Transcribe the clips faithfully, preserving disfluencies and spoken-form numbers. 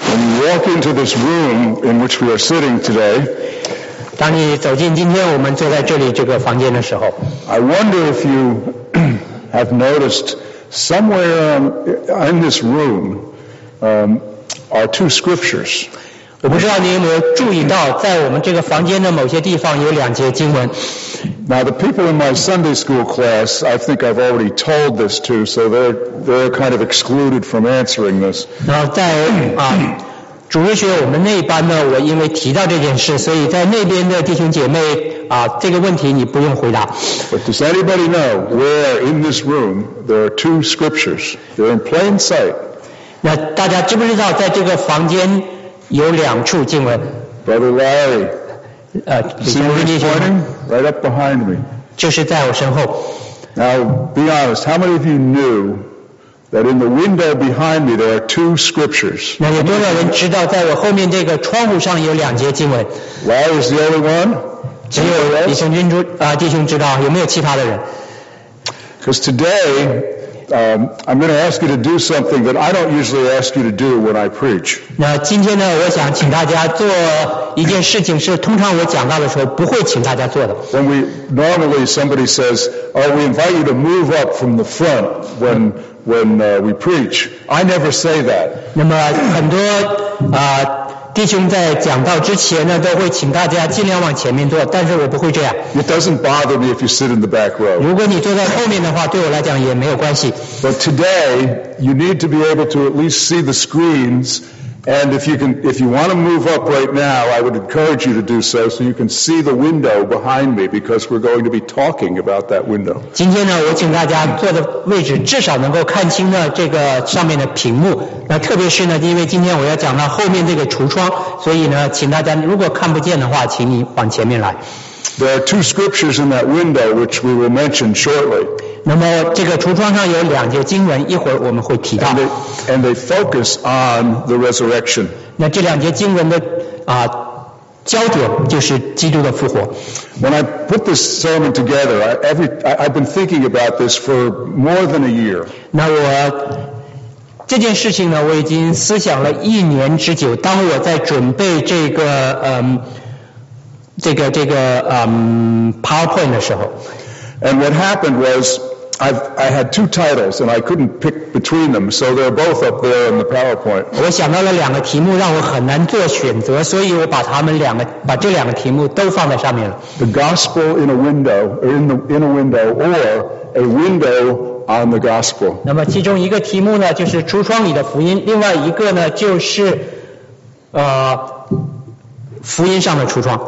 When you walk into this room in which we are sitting today, 当你走进今天我们坐在这里这个房间的时候 I wonder if you have noticed somewhere in this room um, are two scriptures. 我不知道你有没有注意到在我们这个房间的某些地方有两节经文 Now the people in my Sunday school class, I think I've already told this to, so they're, they're kind of excluded from answering this. 然后在啊主日学我们那一班呢我因为提到这件事所以在那边的弟兄姐妹啊这个问题你不用回答 But does anybody know where in this room there are two scriptures? They're in plain sight. 那大家知不知道在这个房间有两处经文 Brother Larry, 呃 see where he's pointing? Right up behind me. 就是在我身后 Now, be honest, how many of you knew that in the window behind me there are two scriptures? 那有多少人知道在我后面这个窗户上有两节经文 Larry is the only one? 只有弟兄君主啊弟兄知道有没有其他的人 Because today, um, I'm going to ask you to do something that I don't usually ask you to do when I preach. 那今天呢我想请大家做一件事情是通常我讲到的时候不会请大家做的 When we, normally somebody says, oh, we invite you to move up from the front when, when uh, we preach. I never say that. 那么很多啊弟兄在讲道之前呢都会请大家尽量往前面坐但是我不会这样 It doesn't bother me if you sit in the back row. 如果你坐在后面的话对我来讲也没有关系 But today, you need to be able to at least see the screens. And if you can, if you want to move up right now, I would encourage you to do so, so you can see the window behind me, because we're going to be talking about that window. 今天呢我请大家坐的位置至少能够看清呢这个上面的屏幕那特别是呢因为今天我要讲到后面这个橱窗所以呢请大家如果看不见的话请你往前面来 There are two scriptures in that window which we will mention shortly. 那么这个橱窗上有两节经文一会儿我们会提到 And they, and they focus on the resurrection. 那这两节经文的啊焦点就是基督的复活 When I put this sermon together, I, every, I, I've been thinking about this for more than a year. 那我这件事情呢我已经思想了一年之久当我在准备这个嗯这个这个嗯 PowerPoint 的时候 And what happened was I've, I had two titles and I couldn't pick between them, so they're both up there in the PowerPoint. 我想到了两个题目让我很难做选择所以我把它们两个把这两个题目都放在上面了 The gospel in a window, or in, the, in a window, or a window on the gospel. 那么其中一个题目呢就是橱窗里的福音另外一个呢就是呃福音上的橱窗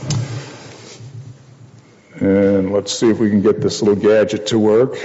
And let's see if we can get this little gadget to work.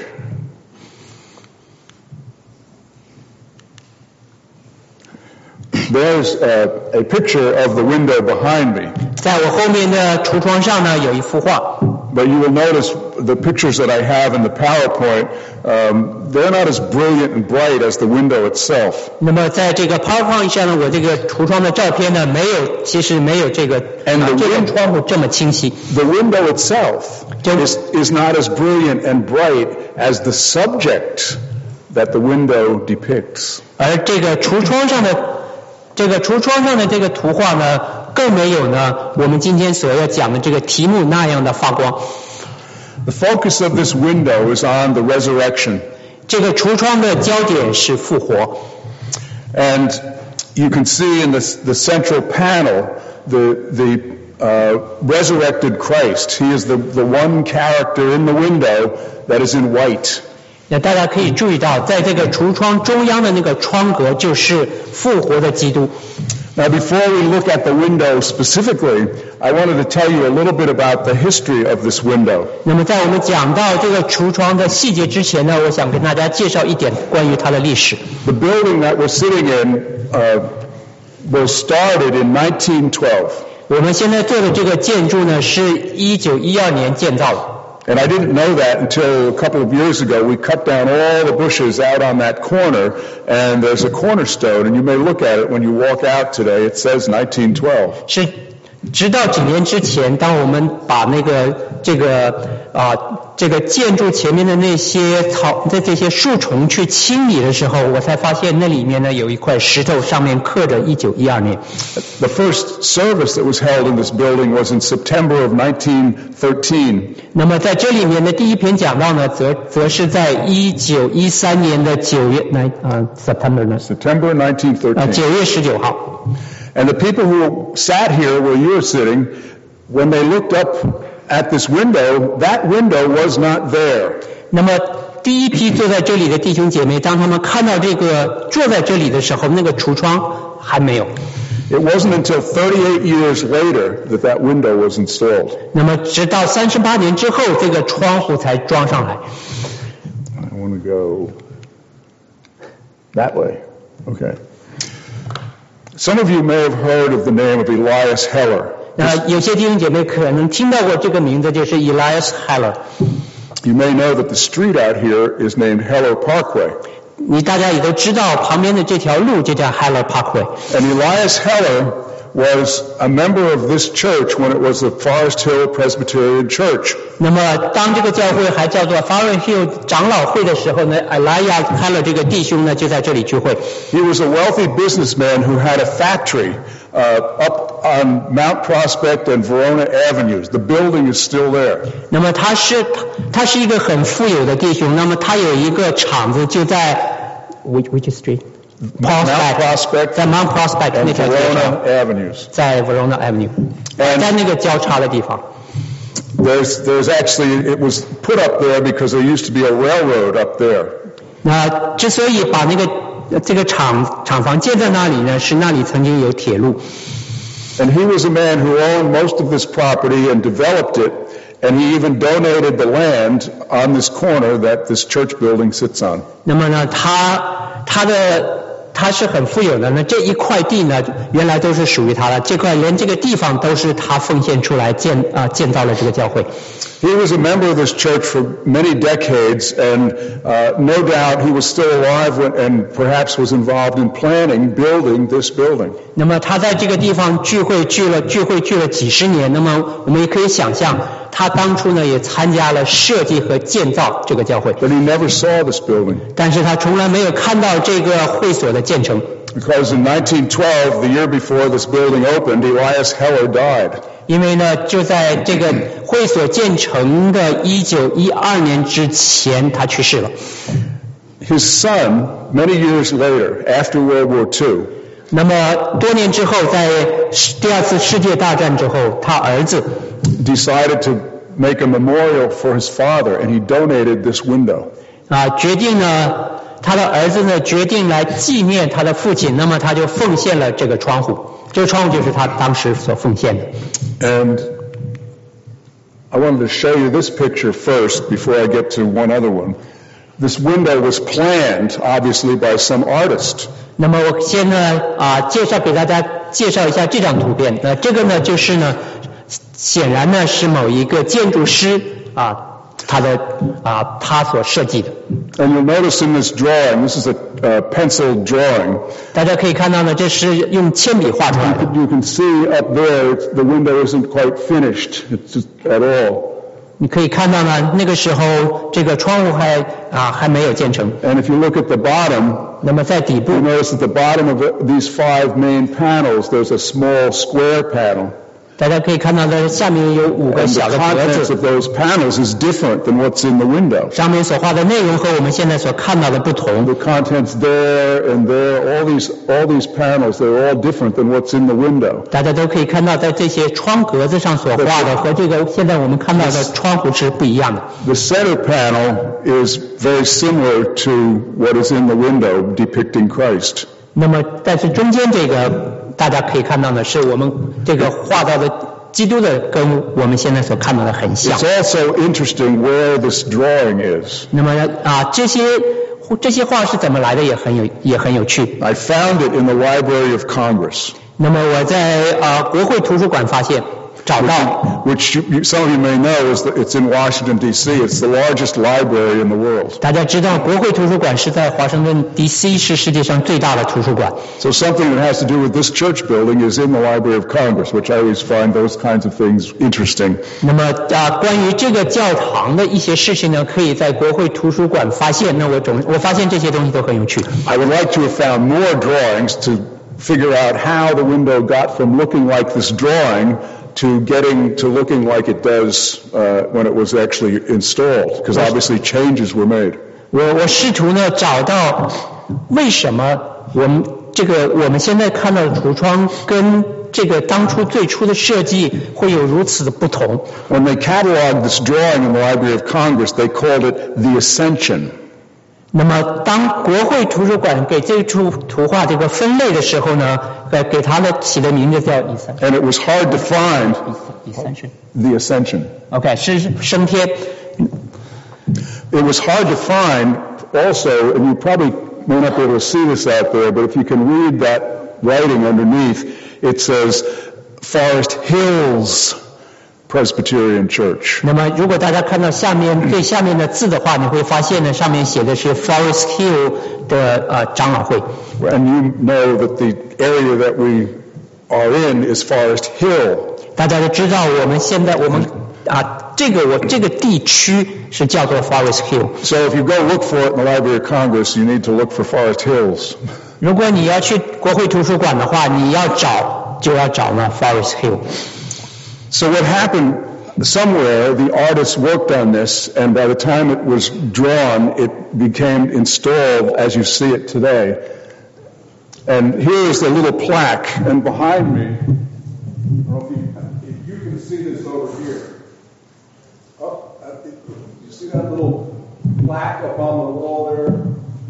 There's a, a picture of the window behind me. 在我后面的橱窗上呢有一幅画 But you will notice the pictures that I have in the PowerPoint, um, they're not as brilliant and bright as the window itself. 那么在这个 PowerPoint 上呢我这个橱窗的照片呢没有其实没有这个、 And the 啊、这个 wind- 窗户这么清晰 The window itself is, is not as brilliant and bright as the subject that the window depicts. 而这个橱窗上的这个橱窗上的这个图画呢更没有呢我们今天所要讲的这个题目那样的发光 The focus of this window is on the resurrection. 这个橱窗的焦点是复活 And you can see in the, the central panel the, the uh, resurrected Christ. He is the, the one character in the window that is in white. 那大家可以注意到在这个橱窗中央的那个窗格就是复活的基督 Now, before we look at the window specifically, I wanted to tell you a little bit about the history of this window. 那么在我们讲到这个橱窗的细节之前呢我想跟大家介绍一点关于它的历史 The building that we're sitting in uh, was started in nineteen twelve. 我们现在做的这个建筑呢是一九一二年建造的 And I didn't know that until a couple of years ago. We cut down all the bushes out on that corner, and there's a cornerstone, and you may look at it when you walk out today. It says nineteen twelve. 是直到几年之前，当我们把那个这个啊、呃、这个建筑前面的那些草的这些树丛去清理的时候，我才发现那里面呢有一块石头，上面刻着一九一二年。 The first service that was held in this building was in September of nineteen thirteen. 那么在这里面的第一篇讲道呢，则则是在一九一三年的九月来啊 September 呢 September nineteen 啊 thirteen. 九月十九号。 And the people who sat here where you were sitting, when they looked up at this window, that window was not there. 那么第一批坐在这里的弟兄姐妹，当他们看到这个坐在这里的时候，那个橱窗还没有。 It wasn't until thirty-eight years later that that window was installed. 那么直到三十八年之后，这个窗户才装上来。 I want to go that way. Okay. Some of you may have heard of the name of Elias Heller. 那有些弟兄姐妹可能听到过这个名字，就是 Elias Heller。 You may know that the street out here is named Heller Parkway. 你大家也都知道，旁边的这条路就叫 Heller Parkway。 And Elias Heller was a member of this church when it was the Forest Hill Presbyterian Church. 那么当这个教会还叫做 Forest Hill 长老会的时候呢 ，Elias Heller 这个弟兄呢就在这里聚会。 He was a wealthy businessman who had a factory uh, up on Mount Prospect and Verona Avenues. The building is still there. 那么他是他是一个很富有的弟兄，那么他有一个厂子就在 which which street？ Mount Prospect 在 Mount Prospect 那 and 条街上， Verona Avenues. 在 Verona Avenue， And 在那个交叉的地方。 There's, there's actually, it was put up there because there used to be a railroad up there. 那之所以把那个这个厂厂房建在那里呢，是那里曾经有铁路。 And he was a man who owned most of this property and developed it, and he even donated the land on this corner that this church building sits on. 那么呢，他他的他是很富有的，那这一块地呢，原来都是属于他的，这块连这个地方都是他奉献出来建啊、呃、建造了这个教会。 He was a member of this church for many decades, and uh, no doubt he was still alive when, and perhaps was involved in planning, building this building. 那么他在这个地方聚会聚了聚会聚了几十年，那么我们也可以想象，他当初呢也参加了设计和建造这个教会。 But he never saw this building. 但是他从来没有看到这个会所的建成。 Because in nineteen twelve, the year before this building opened, Elias Heller died. 因为呢，就在这个会所建成的一九一二年之前，他去世了。 His son, many years later, after World War Two, 那么多年之后，在第二次世界大战之后，他儿子 decided to make a memorial for his father, and he donated this window. 啊决定呢，他的儿子呢决定来纪念他的父亲，那么他就奉献了这个窗户，这个窗户就是他当时所奉献的。 And I wanted to show you this picture first before I get to one other one. This window was planned, obviously, by some artist. 那么我先呢啊介绍给大家介绍一下这张图片。那这个呢就是呢，显然呢是某一个建筑师啊他的啊他所设计的。 And you'll notice in this drawing, this is a uh, pencil drawing. 大家可以看到呢，这是用铅笔画出来的。 You can see up there, the window isn't quite finished it's just at all. 你可以看到呢，那个时候这个窗户还啊还没有建成。 And if you look at the bottom, 那么在底部 you notice at the bottom of it, these five main panels, there's a small square panel. 大家可以看到在下面有五个 And 小 the 的格 contents 子， of those panels is different than what's in the window. 上面所画的内容和我们现在所看到的不同。 The contents there and there, all these, all these panels, they're all different than what's in the window. 大家都可以看到，在这些窗格子上所画的和这个现在我们看到的窗户是不一样的。 The center panel is very similar to what is in the window depicting Christ. 那么但是中间这个大家可以看到呢，是我们这个画到的基督的跟我们现在所看到的很像。 It's also interesting where this drawing is. 那么啊，这些这些画是怎么来的也很有也很有趣。 I found it in the Library of Congress. 那么我在啊国会图书馆发现。 找到。 Which, which you, some of you may know is that it's in Washington, D C It's the largest library in the world. 大家知道国会图书馆是在华盛顿 D C 是世界上最大的图书馆。 So something that has to do with this church building is in the Library of Congress, which I always find those kinds of things interesting. 那么啊，关于这个教堂的一些事情呢，可以在国会图书馆发现。那我总我发现这些东西都很有趣。 I would like to have found more drawings to figure out how the window got from looking like this drawing to getting to looking like it does uh, when it was actually installed, because obviously changes were made. 我我试图呢找到为什么我们这个我们现在看到的橱窗跟这个当初最初的设计会有如此的不同。 When they cataloged this drawing in the Library of Congress, they called it the Ascension. 那么当国会图书馆给这幅图画这个分类的时候呢，呃，给它的起的名字叫 Ascension. And it was hard to find Ascension. The Ascension. OK, 是升天。 It was hard to find also, and you probably may not be able to see this out there, but if you can read that writing underneath, it says Forest Hills Presbyterian Church. 那么如果大家看到下面最下面的字的话，你会发现呢，上面写的是 Forest Hill 的呃长老会。 And you know that the area that we are in is Forest Hill. 大家都知道，我们现在我们啊这个我这个地区是叫做 Forest Hill. So if you go look for it in the Library of Congress, you need to look for Forest Hills. 如果你要去国会图书馆的话，你要找就要找呢 Forest Hill. So what happened, somewhere the artists worked on this, and by the time it was drawn, it became installed as you see it today. And here is the little plaque, and behind me, I don't know if you, if you can see this over here. Oh, you see that little plaque up on the wall there?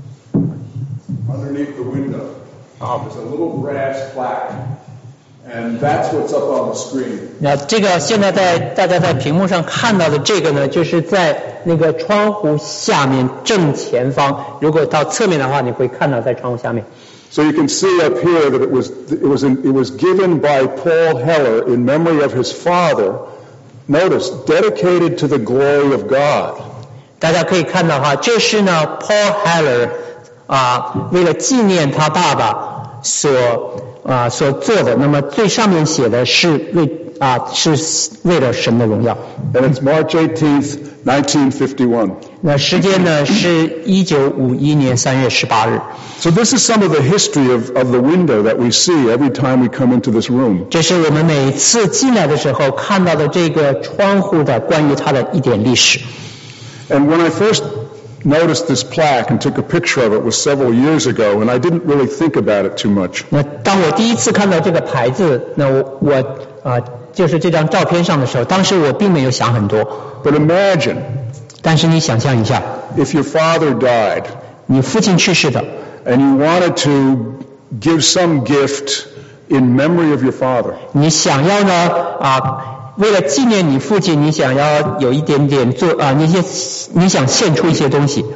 Underneath the window. There's a little brass plaque.And that's what's up on the screen. 那这个现在在大家在屏幕上看到的这个呢，就是在那个窗户下面正前方。如果到侧面的话，你会看到在窗户下面。 So you can see up here that it was it was in, it was given by Paul Heller in memory of his father. Notice, dedicated to the glory of God. 大家可以看到哈，这是呢 Paul Heller 啊，为了纪念他爸爸所。啊，所做的，那么最上面写的是为啊，是为了神的荣耀。 And it's March eighteenth, nineteen fifty-one. 那时间呢是一九五一年三月十八日。 So this is some of the history of of the window that we see every time we come into this room. 这是我们每次进来的时候看到的这个窗户的关于它的一点历史。 And when I first noticed this plaque and took a picture of it was several years ago, and I didn't really think about it too much. 那当我第一次看到这个牌子，那我我啊、呃、就是这张照片上的时候，当时我并没有想很多。 But imagine. 但是你想象一下 ，if your father died, 你父亲去世的 ，and you wanted to give some gift in memory of your father. 你想要呢啊。为了纪念你父亲，你想要有一点点做啊，那些你想献出一些东西。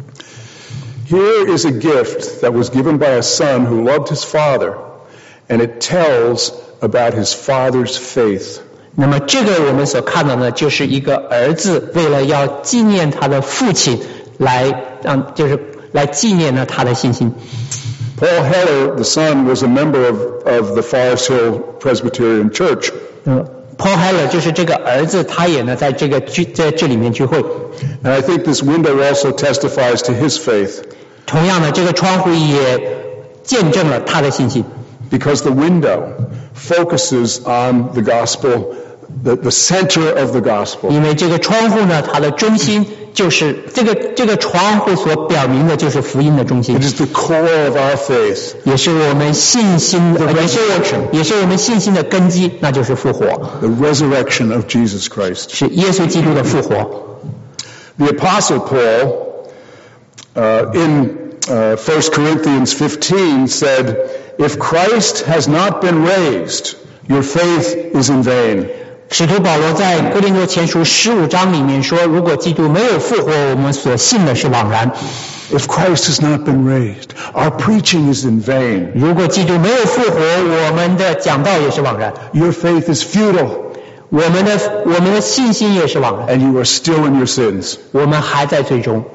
Here is a gift that was given by a son who loved his father, and it tells about his father's faith. 那么这个我们所看到的，就是一个儿子为了要纪念他的父亲，来让就是来纪念呢他的信心。 Paul Heller, the son, was a member of of the Forest Hill Presbyterian Church. 嗯。Paul Heller 就是这个儿子，他也呢在这个聚在这里面聚会。 And I think this window also testifies to his faith. 同样的，这个窗户也见证了他的信心。 Because the window focuses on the gospel, the, the center of the gospel. 因为这个窗户呢，它的中心就是这个这个窗户所表明的就是福音的中心。 It is the core of our faith. 也是我们信心的，也是也是我们信心的根基，那就是复活。 The resurrection of Jesus Christ. 是耶稣基督的复活。 The Apostle Paul, uh, in uh, First Corinthians fifteen, said, "If Christ has not been raised, your faith is in vain." 使徒保罗在哥林多前书十五章里面说，如果基督没有复活，我们所信的是枉然。 If Christ has not been raised, our preaching is in vain. 如果基督没有复活，我们的讲道也是枉然。 Your faith is futile. 我们的我们的信心也是枉然， and you are still in your sins. 我们还在罪中。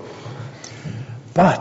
But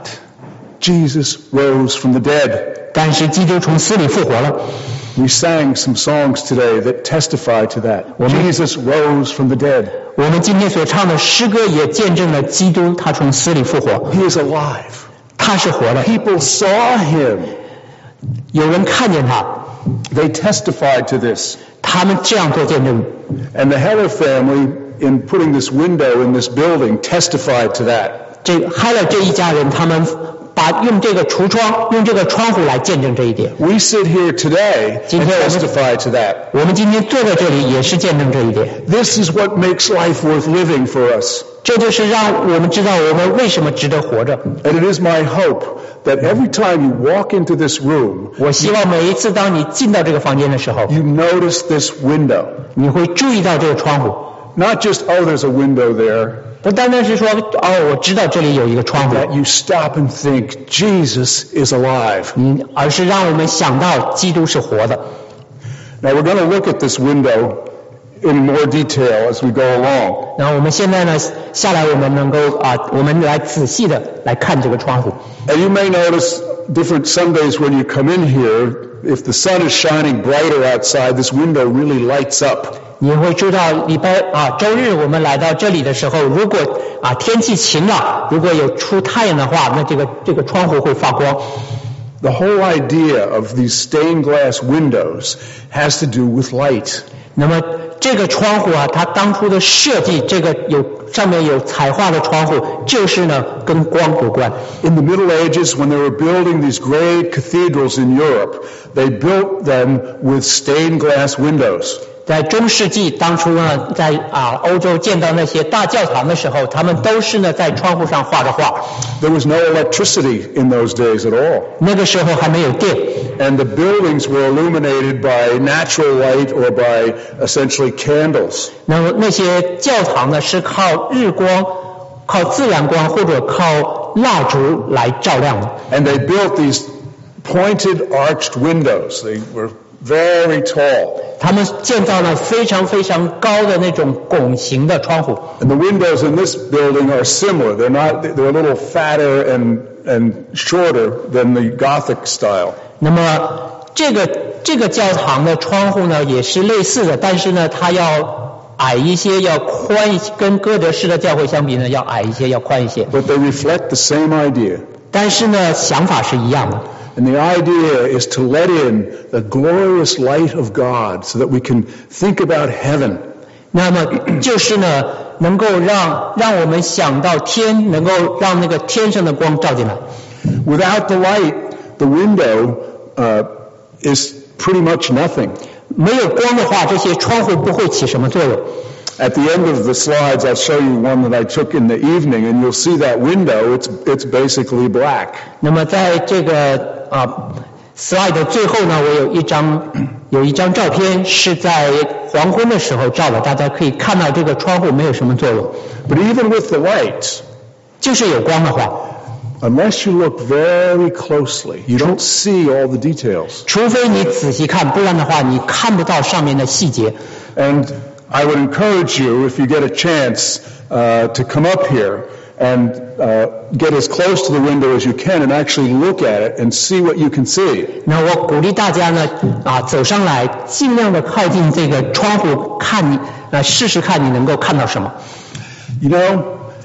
Jesus rose from the dead. 但是基督从死里复活了。 We sang some songs today that testify to that. Jesus rose from the dead. 我们今天所唱的诗歌也见证了基督他从死里复活， He is alive. 他是活的。 People saw him. 有人看见他， They testified to this. 他们这样做见证。 And the Heller family, in putting this window in this building, testified to that. 这害了这一家人，他们把用这个橱窗，用这个窗户来见证这一点。 We sit here today and testify to that. 我们今天坐在这里也是见证这一点。 This is what makes life worth living for us. 这就是让我们知道我们为什么值得活着。 And it is my hope that every time you walk into this room, 我希望每一次当你进到这个房间的时候， you notice this window. 你会注意到这个窗户， Not just, oh, there's a window there. 不单单是说哦，我知道这里有一个窗户， That you stop and think, Jesus is alive. 嗯，而是让我们想到基督是活的。 Now we're going to look at this window in more detail as we go along. 然后我们现在呢，下来我们能够啊，我们来仔细的来看这个窗户。 And you may notice different Sundays when you come in here, if the sun is shining brighter outside, this window really lights up. 你会知道礼拜啊周日我们来到这里的时候，如果啊天气晴朗，如果有出太阳的话，那这个这个窗户会发光。 The whole idea of these stained glass windows has to do with light. 那么这个窗户啊，它当初的设计，这个有上面有彩画的窗户，就是呢跟光有关。 In the Middle Ages, when they were building these great cathedrals in Europe, they built them with stained glass windows. 在中世纪当初呢，在啊欧洲见到那些大教堂的时候，他们都是呢在窗户上画着画。 There was no electricity in those days at all. 那个时候还没有电， And the buildings were illuminated by natural light or by essentially candles. 那么那些教堂呢是靠日光、靠自然光或者靠蜡烛来照亮的。 And they built these pointed arched windows. They were very tall. 他们建造了非常非常高的那种拱形的窗户。 And the windows in this building are similar. They're not, they're a little fatter and, and shorter than the Gothic style. 那么这个这个教堂的窗户呢也是类似的，但是呢它要矮一些，要宽一些，跟哥德式的教会相比呢要矮一些，要宽一些。 But they reflect the same idea. 但是呢想法是一样的。 And the idea is to let in the glorious light of God so that we can think about heaven. 那么就是呢能够让让我们想到天，能够让那个天上的光照进来。 Without the light, the window uh, is pretty much nothing. 没有光的话，这些窗户不会起什么作用。 At the end of the slides, I'll show you one that I took in the evening, and you'll see that window. It's it's basically black. 那么在这个啊 slide 的最后呢，我有一张有一张照片是在黄昏的时候照的，大家可以看到这个窗户没有什么作用。 But even with the light, 就是有光的话， unless you look very closely, you don't see all the details. 除非你仔细看，不然的话你看不到上面的细节。 And I would encourage you, if you get a chance, uh, to come up here and uh, get as close to the window as you can and actually look at it and see what you can see. 那我鼓励大家呢啊走上来，尽量的靠近这个窗户，看你啊试试看你能够看到什么。 You know,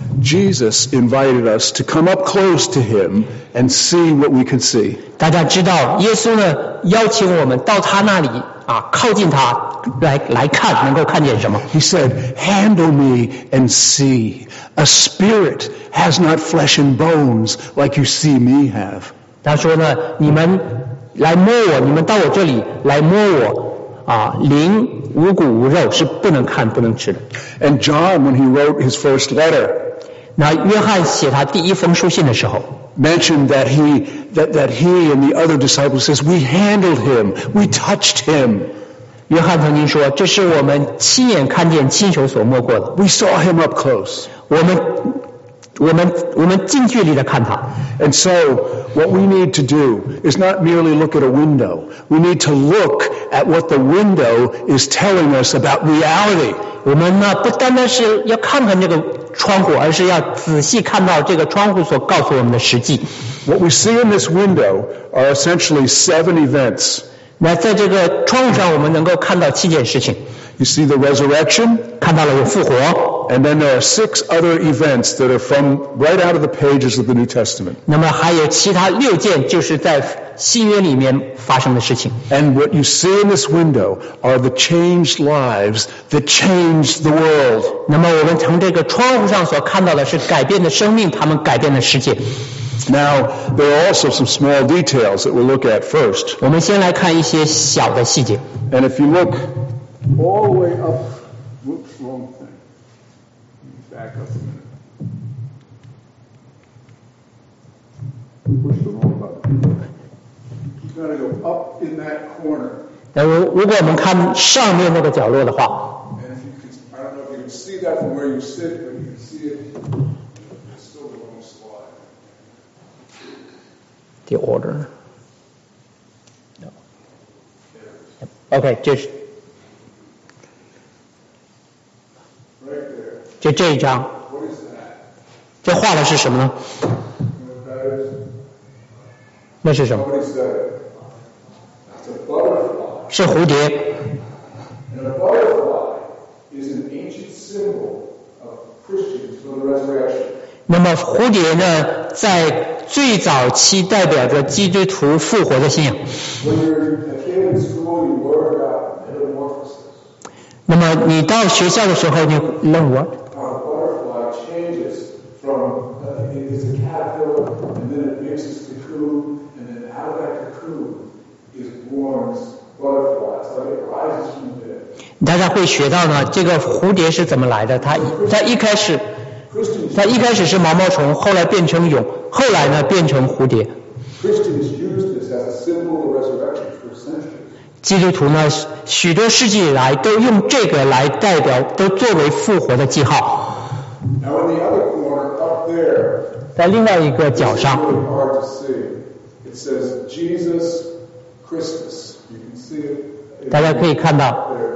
Jesus invited us to come up close to him and see what we can see. 大家知道，耶稣呢邀请我们到他那里啊，靠近他来来看，能够看见什么？ He said, handle me and see. A spirit has not flesh and bones like you see me have. 他说呢，你们来摸我，你们到我这里来摸我啊，灵无骨无肉，是不能看不能吃的。 And John, when he wrote his first letter, 那约翰写他第一封书信的时候， mentioned that he that, that he and the other disciples says, we handled him, we touched him, 约翰曾经说，这是我们亲眼看见、亲手所摸过的。 we saw him up close. 我们我们我们近距离的看它。 And so, what we need to do is not merely look at a window. We need to look at what the window is telling us about reality. 我们呢，不单单是要看看这个窗户，而是要仔细看到这个窗户所告诉我们的实际。 What we see in this window are essentially seven events. 那在这个窗户上，我们能够看到七件事情。 You see the resurrection, 看到了有复活。 and then there are six other events that are from right out of the pages of the New Testament. 那么还有其他六件，就是在新约里面发生的事情。 And what you see in this window are the changed lives that changed the world. 那么我们从这个窗户上所看到的是改变的生命，他们改变了世界。 Now, there are also some small details that we'll look at first. 我们先来看一些小的细节。 And if you look all the way up, whoops, wrong thing. Back up a minute. Push the wrong button. You've got to go up in that corner. 那如如果我们看上面那个角落的话， And if you can, I don't know if you can see that from where you sit, but you can see it. It's still the wrong slide. The order. No. OK， 这是 Right there. 就这一张， What is that? 这画的是什么呢？ You know what that is? 那是什么？ Somebody said it. It's a butterfly. 是蝴蝶。 And a butterfly is an ancient symbol of Christians for the resurrection. 那么蝴蝶呢，在最早期代表着基督徒复活的信仰。 When you're a kid in school, you learn about metamorphosis. 那么你到学校的时候，你 learn what? How a butterfly changes from, uh, it is a caterpillar, and then it makes its cocoon, and then out of that cocoon is born butterflies. Like it rises from the dead. 大家会学到呢，这个蝴蝶是怎么来的？它它一开始， Christians, 它一开始是毛毛虫，后来变成蛹，后来呢变成蝴蝶。 Christians use this as a symbol of resurrection for centuries. 基督徒呢，许多世纪以来都用这个来代表，都作为复活的记号。 Now in the other corner, up there, 在另外一个角 it's 上， really hard to see. It says Jesus Christus. You can see it. 大家可以看到 There.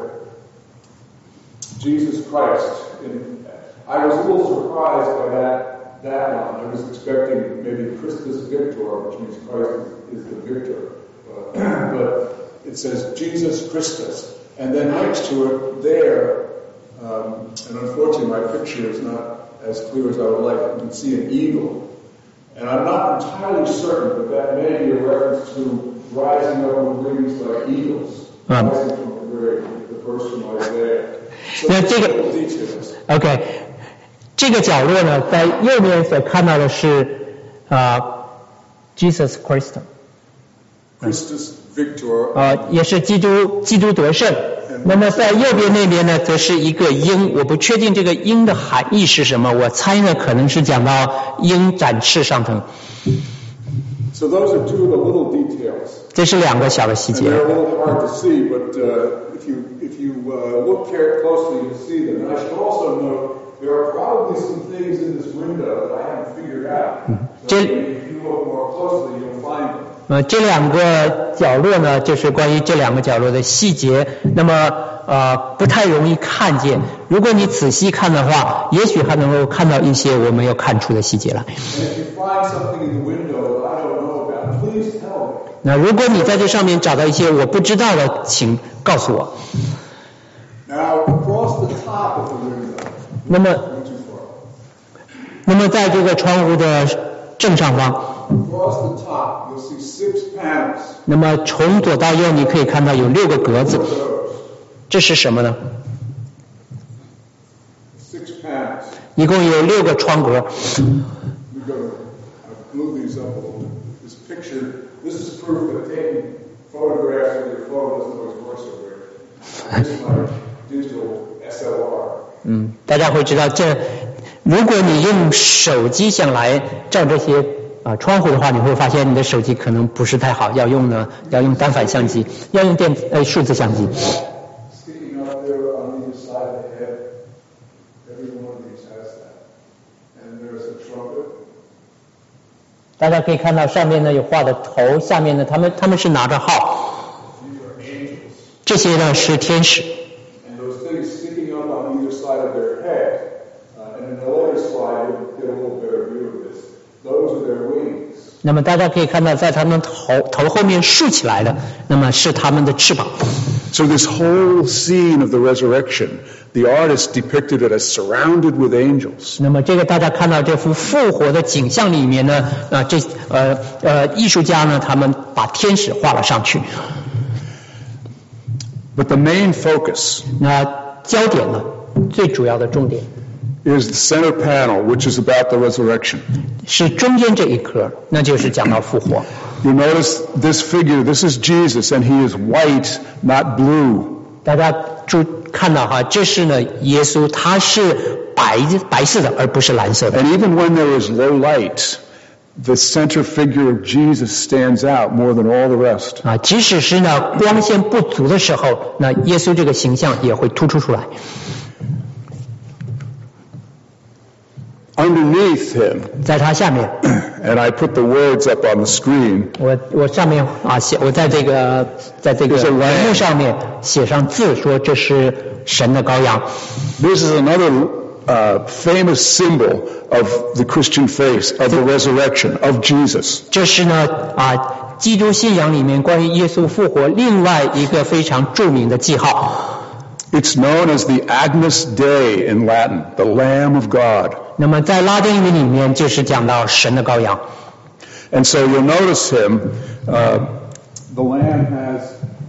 Jesus Christ. And I was a little surprised by that, that one. I was expecting maybe Christus Victor, which means Christ is, is the victor. Uh, but it says Jesus Christus. And then next to it, there, um, and unfortunately my picture is not as clear as I would like. You can see an eagle. And I'm not entirely certain, but that may be a reference to rising up with wings like eagles. Um. Rising from the grave, the first from Isaiah. So 那这个 little details. OK， 这个角落呢，在右面所看到的是啊、呃、，Jesus Christ， Christus Victor. 呃，也是基督基督得胜。那么在右边那边呢，则是一个鹰，我不确定这个鹰的含义是什么，我猜呢可能是讲到鹰展翅上腾。 So those are two of the little details. 这是两个小的细 And 节。 they're a little hard to see, but uh, if you if you uh, look care closely, you'll see them. And I should also note there are probably some things in this window that I haven't figured out. So Just- if you look more closely, you'll find them. 呃，这两个角落呢，就是关于这两个角落的细节，那么呃不太容易看见。如果你仔细看的话，也许还能够看到一些我没有看出的细节来。 And if you find something in the window that I don't know about, please tell me. 那如果你在这上面找到一些我不知道的，请告诉我。 Now, across the top of the window, 那么， not too far. 那么在这个窗户的正上方， Across the top, you'll see six panels. 那么从左到右你可以看到有六个格子， Those 这是什么呢？ six panels. 一共有六个窗格。 We go. I've moved these up a little bit. This picture, this is proof that taking photographs with your phone doesn't always work so great. This is my digital S L R. 嗯，大家会知道这，如果你用手机想来照这些啊、呃窗户的话，你会发现你的手机可能不是太好，要用呢要用单反相机，要用电呃数字相机。 Sticking up there on either side of the head. Every one of these has that. And there's a 大家可以看到上面呢有画的头，下面呢他们他们是拿着号，这些呢是天使。 And those things sticking up on either side of their head, uh, and in the later slide you'll get a little better view of this. Those are their wings. 那么大家可以看到，在他们头头后面竖起来的，那么是他们的翅膀。 So this whole scene of the resurrection, the artist depicted it as surrounded with angels. 那么这个大家看到这幅复活的景象里面呢，啊这呃呃艺术家呢，他们把天使画了上去。 But the main focus 那焦点呢，最主要的重点 is the center panel, which is about the resurrection. 是中间这一颗，那就是讲到复活。 You notice this figure, this is Jesus, and he is white, not blue. 大家注看到哈，这是呢耶稣，他是白白色的，而不是蓝色的。 And even when there is low light, the center figure of Jesus stands out more than all the rest. 啊，即使是呢光线不足的时候，那耶稣这个形象也会突出出来。 Underneath him, 在他下面， and I put the words up on the screen. 我我上面啊写，我在这个在这个荧幕上面写上字，说这是神的羔羊。 This is another uh, famous symbol of the Christian faith, of the resurrection, of Jesus. 这是呢啊基督信仰里面关于耶稣复活另外一个非常著名的记号。 It's known as the Agnus Dei in Latin, the Lamb of God. 那么在拉丁语里面就是讲到神的羔羊。 And so you'll notice him, uh, the Lamb has,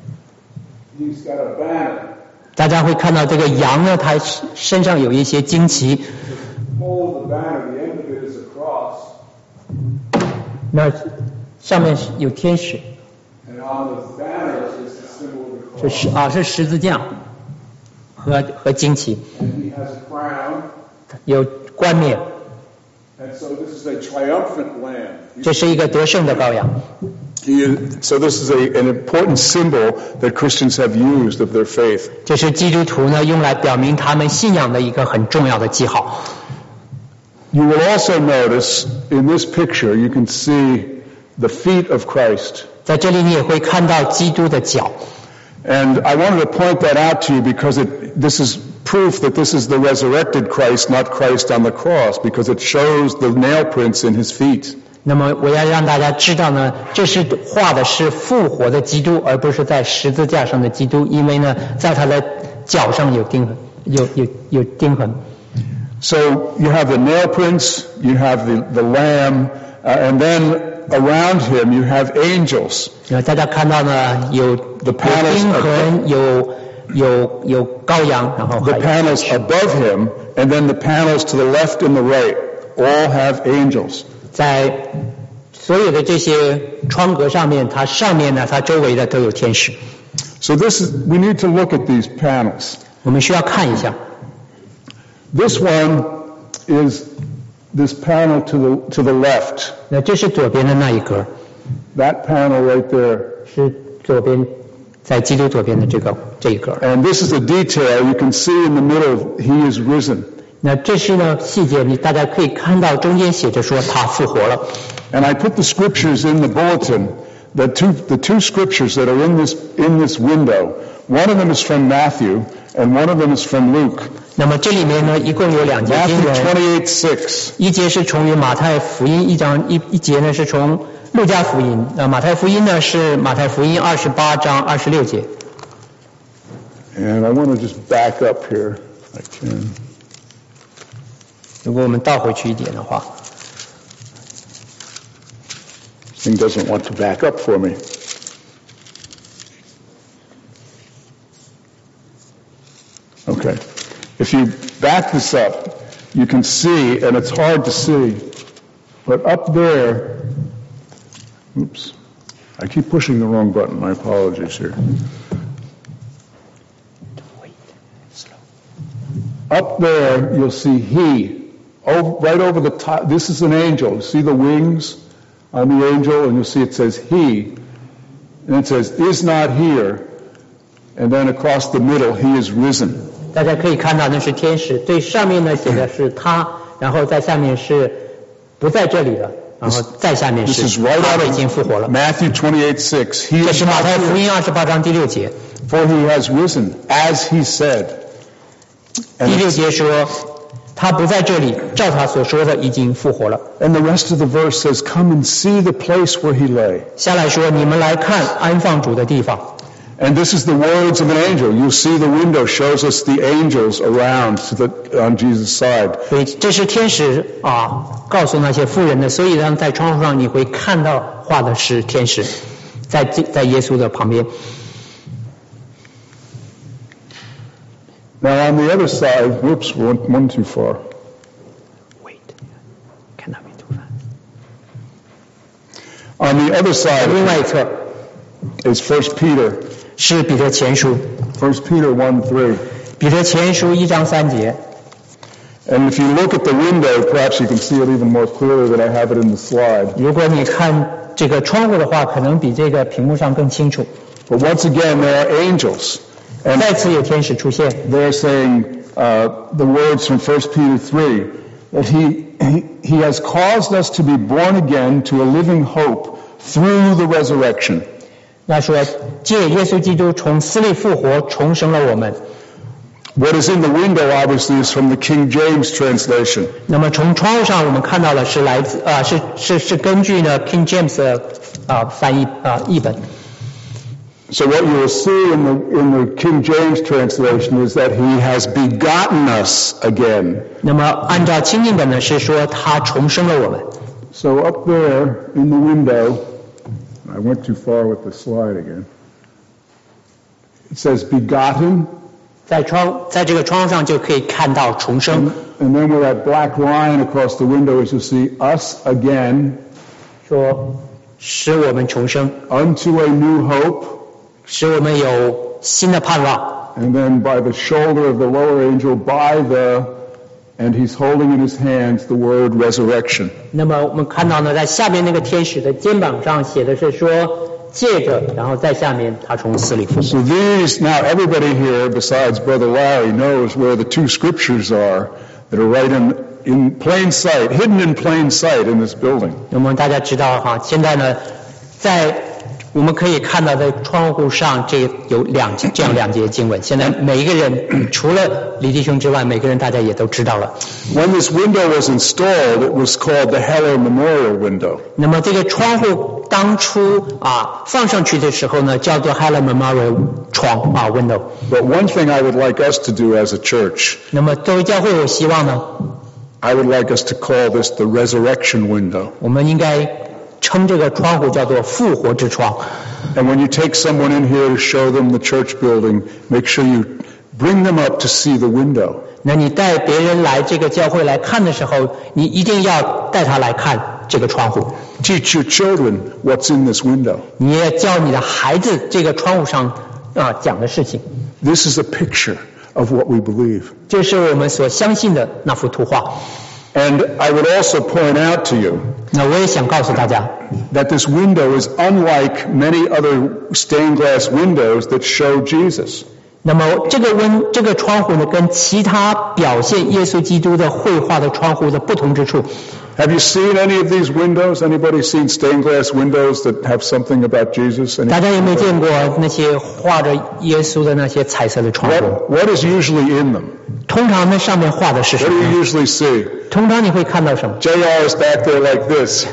he's got a banner. 大家会看到这个羊呢，它身上有一些旌旗。 Hold the banner, the end of it is a cross. 那上面有天使。 And on the banner is the symbol of the cross. 这是啊，是十字架和和旌旗。 And he has a crown. 有冠冕。 And so this is a triumphant lamb. 这是一个得胜的羔羊。 He is, so this is a, an important symbol that Christians have used of their faith. 这是基督徒呢用来表明他们信仰的一个很重要的记号。 You will also notice in this picture you can see the feet of Christ. 在这里你也会看到基督的脚。 And I wanted to point that out to you because it, this is proof that this is the resurrected Christ, not Christ on the cross, because it shows the nail prints in his feet. 那么我要让大家知道呢，这是画的是复活的基督，而不是在十字架上的基督，因为呢，在他的脚上有钉痕，有有有钉痕。 So you have the nail prints, you have the, the lamb, uh, and then around him you have angels. 那大家看到呢，有有钉痕，有有有羔羊，然后 the panels above him, and then the panels to the left and the right all have angels. 在所有的这些窗格上面，它上面呢，它周围的都有天使。 So this is, we need to look at these panels. 我们需要看一下。 This one is this panel to the to the left. 那这是左边的那一格。 That panel right there. 是左边，在基督左边的这个这一格。 And this is a detail you can see in the middle. He is risen. 那这是呢细节，你大家可以看到中间写着说他复活了。 And I put the scriptures in the bulletin. The two the two scriptures that are in this in this window. One of them is from Matthew, and one of them is from Luke. 那么这里面呢，一共有两节经 Matthew 文。 twenty-eight six. 一节是从于马太福音一章，一一节呢是从路加福音。那马太福音呢是马太福音二十八章二十六节。 And I want to just back up here, if I can. 如果我们倒回去一点的话。 This thing doesn't want to back up for me. Okay. If you back this up, you can see, and it's hard to see, but up there, oops, I keep pushing the wrong button. My apologies here. Up there, you'll see he, oh, right over the top. This is an angel. See the wings on the angel, and you'll see it says he, and it says is not here, and then across the middle, he is risen. 大家可以看到那是天使，最上面呢写的是他，然后在下面是不在这里了， 然后再下面 This is 是 right 他 out 已经复活了。 of Matthew twenty-eight six. He 这 is 是马 not 太福 here, 音二十八章第六节， for he has risen, as he said. 第 And, 六节说他不在这里，照他所说的已经复活了。 and the rest of the verse says, come and see the place where he lay. 下来说你们来看安放主的地方。 And this is the words of an angel. You see the window shows us the angels around to the, on Jesus' side. 所以这是天使啊告诉那些妇人的，所以呢在窗户上你会看到画的是天使，在在耶稣的旁边。 Now on the other side, whoops, one, one too far. Wait, cannot be too fast. On the other 在 side 另外一侧 is First Peter. 是彼得前书， First Peter one three. 彼得前书一章三节。 And if you look at the window, perhaps you can see it even more clearly than I have it in the slide. 如果你看这个窗户的话，可能比这个屏幕上更清楚。 But once again, there are angels. And 再次有天使出现， they're saying uh, the words from First Peter three, that he, he, he has caused us to be born again to a living hope through the resurrection. 那说借耶稣基督从死里复活，重生了我们。 What is in the window, obviously, is from the King James translation. 那么从窗户上我们看到的是来自啊、是是是根据呢 King James 的啊、翻译啊、译本。 So what you will see in the, in the King James translation is that he has begotten us again. 那么按照清译本呢是说他重生了我们。 So up there in the window, I went too far with the slide again. It says begotten, 在窗在这个窗上就可以看到重生， and then with that black line across the window is you see us again 说使我们重生， unto a new hope, 使我们有新的盼望。 and then by the shoulder of the lower angel, by the, and he's holding in his hands the word resurrection. 那么我们看到呢，在下面那个天使的肩膀上写的是说借着，然后在下面他从死里复活。 So these, now everybody here besides Brother Larry knows where the two scriptures are that are right in, in plain sight, hidden in plain sight in this building. 那么大家知道哈，现在呢，在我们可以看到在窗户上这有两这样两节经文。现在每一个人除了李弟兄之外，每个人大家也都知道了。 When this window was installed, it was called the Heller Memorial Window. 那么这个窗户当初啊放上去的时候呢，叫做 Heller Memorial 窗啊 window。 But one thing I would like us to do as a church, 那么作为教会，我希望呢， I would like us to call this the Resurrection Window. 我们应该称这个窗户叫做复活之窗。 And when you take someone in here to show them the church building, make sure you bring them up to see the window. 那你带别人来这个教会来看的时候，你一定要带他来看这个窗户。 Teach your children what's in this window. 你也教你的孩子这个窗户上啊讲的事情， This is a picture of what we believe. 这是我们所相信的那幅图画。 And I would also point out to you 那我也想告诉大家， that this window is unlike many other stained glass windows that show Jesus. 那么这个温这个窗户呢，跟其他表现耶稣基督的绘画的窗户的不同之处。 Have you seen any of these windows? Anybody seen stained glass windows that have something about Jesus? Any- 大家有没有见过那些画着耶稣的那些彩色的窗户？ What, what is usually in them? 通常那上面画的是什 What do 么 you 呢？ usually see? 通常你会看到什么？ J R is back there like this.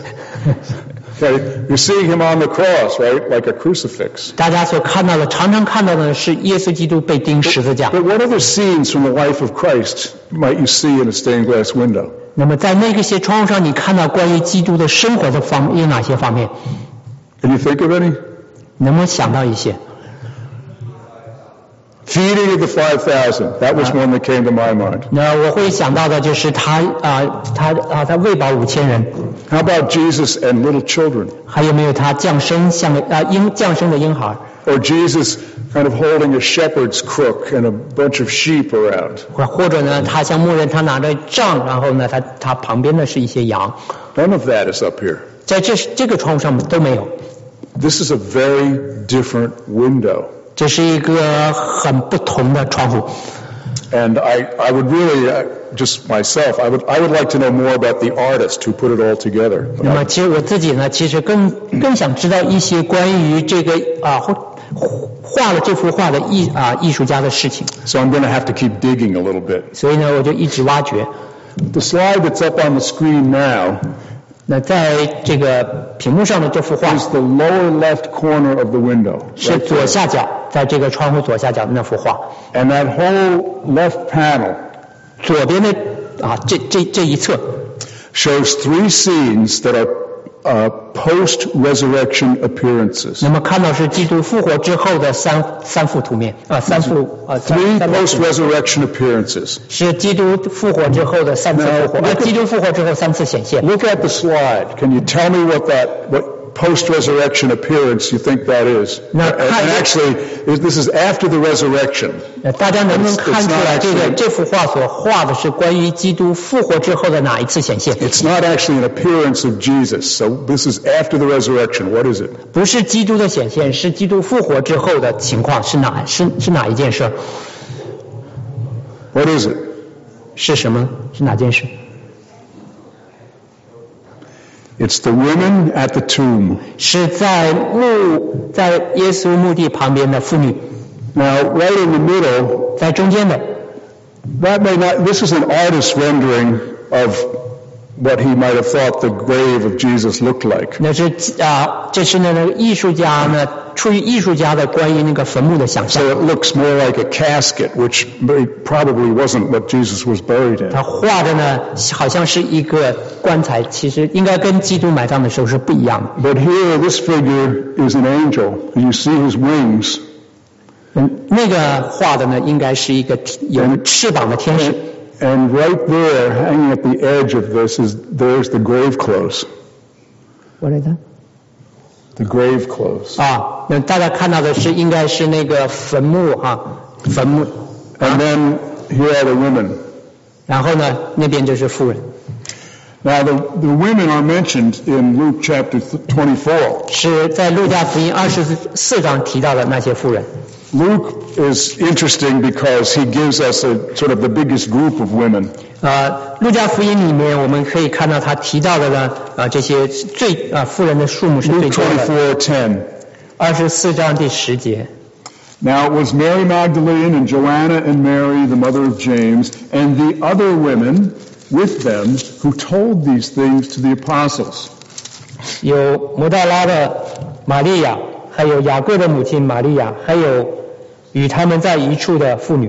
Okay, you're seeing him on the cross, right? Like a crucifix. 大家所看到的，常常看到的是耶稣基督被钉十字架。 But what other scenes from the life of Christ might you see in a stained glass window? 那么在那个些窗户上，你看到关于基督的生活的方有哪些方面？ Can you think of any? 能不能想到一些？ Feeding of the five thousand. That was one that came to my mind. 那我会想到的就是他啊、他啊、他喂饱五千人， How about Jesus and little children? 还有没有他降生像个啊婴降生的婴孩， Or Jesus kind of holding a shepherd's crook and a bunch of sheep around? 或或者呢，他像牧人，他拿着杖，然后呢，他他旁边的是一些羊， None of that is up here. 在这这个窗户上都没有。 This is a very different window. 这是一个很不同的窗户。 And I, I would really, uh, just myself, I would, I would like to know more about the artist who put it all together. 那么其实我自己呢，其实更更想知道一些关于这个啊画了这幅画的艺啊艺术家的事情。 So I'm going to have to keep digging a little bit. 所以呢，我就一直挖掘。 The slide that's up on the screen now. 那在这个屏幕上的这幅画 is the lower left corner of the window. 是左下角，在这个窗户左下角的那幅画。 And that whole left panel 左边的啊这这这一侧 shows three scenes that are uh, post-resurrection appearances. 那么看到是基督复活之后的三三幅图面啊，三幅啊 Three post-resurrection appearances. 是基督复活之后的三次复活，呃，基督复活之后三次显现。 Look at the slide. Can you tell me what that what post-resurrection appearance you think that is? Now, and, and actually, this is after the resurrection. 大家能不能看出来这个这幅画所画的是关于基督复活之后的哪一次显现？ It's not actually an appearance of Jesus. So this is after the resurrection. What is it? 不是基督的显现，是基督复活之后的情况，是哪是是哪一件事？ What is it? 是什么？是哪件事？ It's the women at the tomb. 是在墓在耶稣墓地旁边的妇女。 Now, right in the middle, 在中间的 that may not. This is an artist's rendering of what he might have thought the grave of Jesus looked like. 那是啊，这是呢那个艺术家呢，出于艺术家的关于那个坟墓的想象。 So it looks more like a casket, which probably wasn't what Jesus was buried in. 他画的呢，好像是一个棺材，其实应该跟基督埋葬的时候是不一样的。 But here, this figure is an angel. You see his wings. 嗯，那个画的呢，应该是一个有翅膀的天使。 And right there, hanging at the edge of this, is there's the grave clothes. What is that? The grave clothes. 啊，那大家看到的是应该是那个坟墓啊，坟墓。 And then here are the women. 然后呢，那边就是妇人。 Now the, the women are mentioned in Luke chapter twenty-four. 是在路加福音二十四章提到的那些妇人。 Luke is interesting because he gives us a sort of the biggest group of women. 呃，路加福音里面我们可以看到他提到的呢，呃，这些最啊妇人的数目是最 Luke 多的。 twenty-four ten. 二十四章第十节。 Now it was Mary Magdalene and Joanna and Mary, the mother of James, and the other women with them who told these things to the apostles. 有摩大拉的玛利亚，还有雅各的母亲玛利亚，还有与他们在一处的妇女。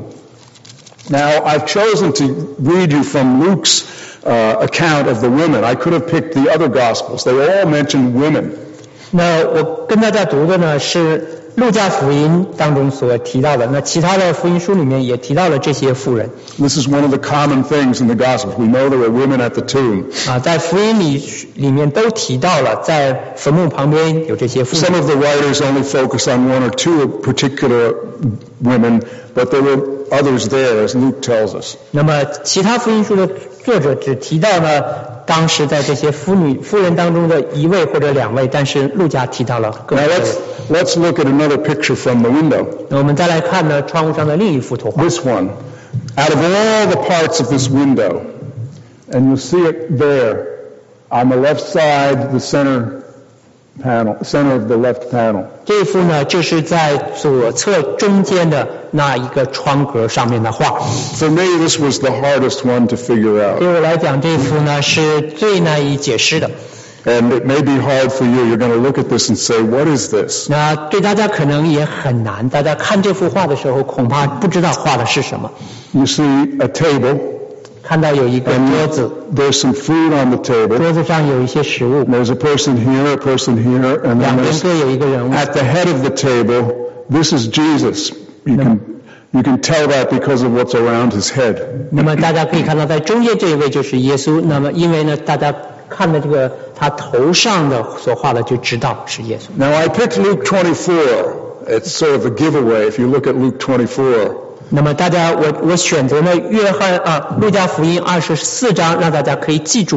Now I've chosen to read you from Luke's uh, account of the women. I could have picked the other Gospels. They all mention women. 那我跟大家读的呢是路加福音当中所提到的，那其他的福音书里面也提到了这些妇人。 This is one of the common things in the Gospels. We know there were women at the tomb. 啊，在福音里里面都提到了，在坟墓旁边有这些妇人。 Some of the writers only focus on one or two particular women, but there were others there, as Luke tells us. 那么其他福音书的作者只提到呢，当时在这些妇女妇人当中的一位或者两位，但是路加提到了更 Now 多 let's, let's look at another picture from the window. 那我们再来看呢，窗户上的另一幅图画。 This one. Out of all the parts of this window, and you'll see it there, on the left side, the center panel, center of the left panel. 这幅呢，就是在左侧中间的那一个窗格上面的画。 For me, this was the hardest one to figure 对 out. 我来讲，这幅呢是最难以解释的。 And it may be hard for you. You're going to look at this and say, what is this? 那对大家可能也很难，大家看这幅画的时候，恐怕不知道画的是什么。 You see a table. 看到有一个桌子， There's some food on the table. 桌子上有一些食物， There's a person here, a person here, and 两 then 边 there's 各有一个人物。 at the head of the table, this is Jesus. You can, you can tell that because of what's around his head. 那么大家可以看到，在中间这一位就是耶稣。那么因为呢，大家看的这个他头上的所画的，就知道是耶稣。 Now I picked Luke twenty-four. It's sort of a giveaway if you look at Luke twenty-four. 那么大家，我我选择呢约翰啊路加福音二十四章，让大家可以记住。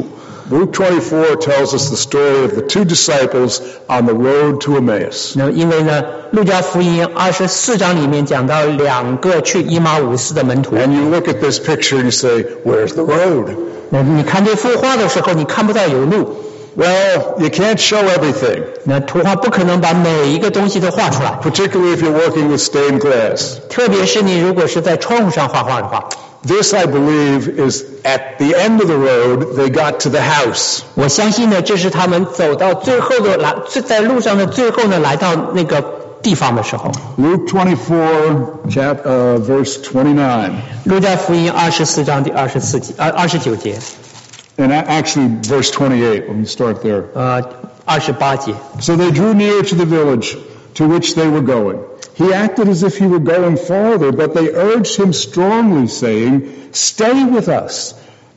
Luke twenty-four tells us the story of the two disciples on the road to Emmaus. 那因为呢，路加福音二十四章里面讲到两个去伊玛乌斯的门徒。 And you look at this picture and you say, where's the road? 那你看这幅画的时候，你看不到有路。 Well, you can't show everything. 那图画不可能把每一个东西都画出来。 Particularly if you're working with stained glass. 特别是你如果是在窗户上画画的话。 This, I believe, is at the end of the road, they got to the house. 我相信呢，这是他们走到最后的来，在路上的最后呢，来到那个地方的时候。 Luke twenty-four, chap, uh, verse twenty-nine. 路加福音二十四章第二十四节，呃，二十九节。 And actually, verse twenty-eight. Let me start there. 呃，二十八节。 So they drew near to the village to which they were going. He acted as if he were going farther, but they urged him strongly, saying, "Stay with us,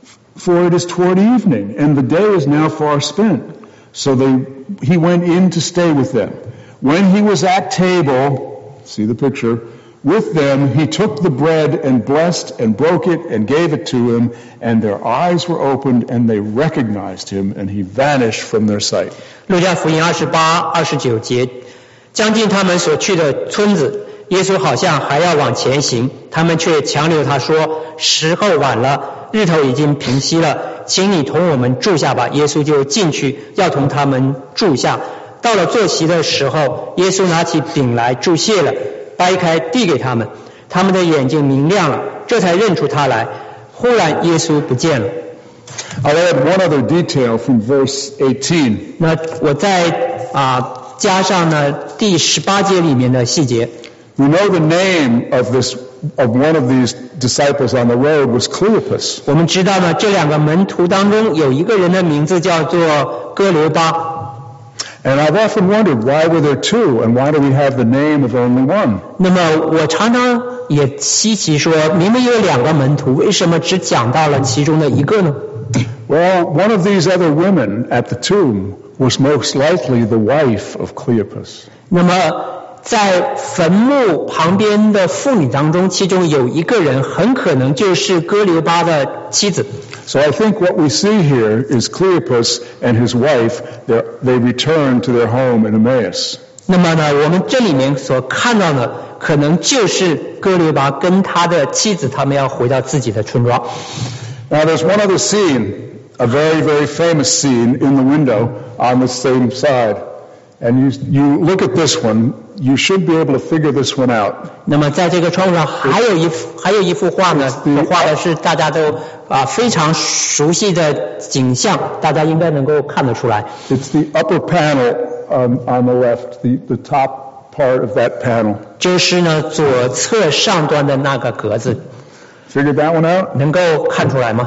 for it is toward evening, and the day is now far spent." So they, he went in to stay with them. When he was at table, see the picture, with them, he took the bread and blessed and broke it and gave it to him, and their eyes were opened, and they recognized him, and he vanished from their sight. 路加福音二十八、二十九节。将近他们所去的村子，耶稣好像还要往前行，他们却强留他说：“时候晚了，日头已经平息了，请你同我们住下吧。”耶稣就进去，要同他们住下。到了坐席的时候，耶稣拿起饼来祝谢了，掰开递给他们，他们的眼睛明亮了，这才认出他来。忽然耶稣不见了。 I'll add one other detail from verse eighteen. 那我在啊。加上呢第十八节里面的细节。 We know the name of this of one of these disciples on the road was Cleopas. 我们知道呢，这两个门徒当中有一个人的名字叫做哥留巴。 And I've often wondered why were there two, and why do we have the name of only one? 那么我常常也稀奇说，明明有两个门徒，为什么只讲到了其中的一个呢？ Well, one of these other women at the tomb was most likely the wife of Cleopas. 那么在坟墓旁边的妇女当中，其中有一个人很可能就是哥留巴的妻子。 So I think what we see here is Cleopas and his wife, they return to their home in Emmaus. 那么呢，我们这里面所看到的，可能就是哥留巴跟他的妻子，他们要回到自己的村庄。 Now there's one other scene. A very, very famous scene in the window on the same side. And you, you look at this one, you should be able to figure this one out. 那么在这个窗户上还有一幅还有一幅画呢，画的是大家都啊非常熟悉的景象，大家应该能够看得出来。 It's the upper panel um, on the left, the, the top part of that panel. 就是呢左侧上端的那个格子。 Figure that one out? 能够看出来吗？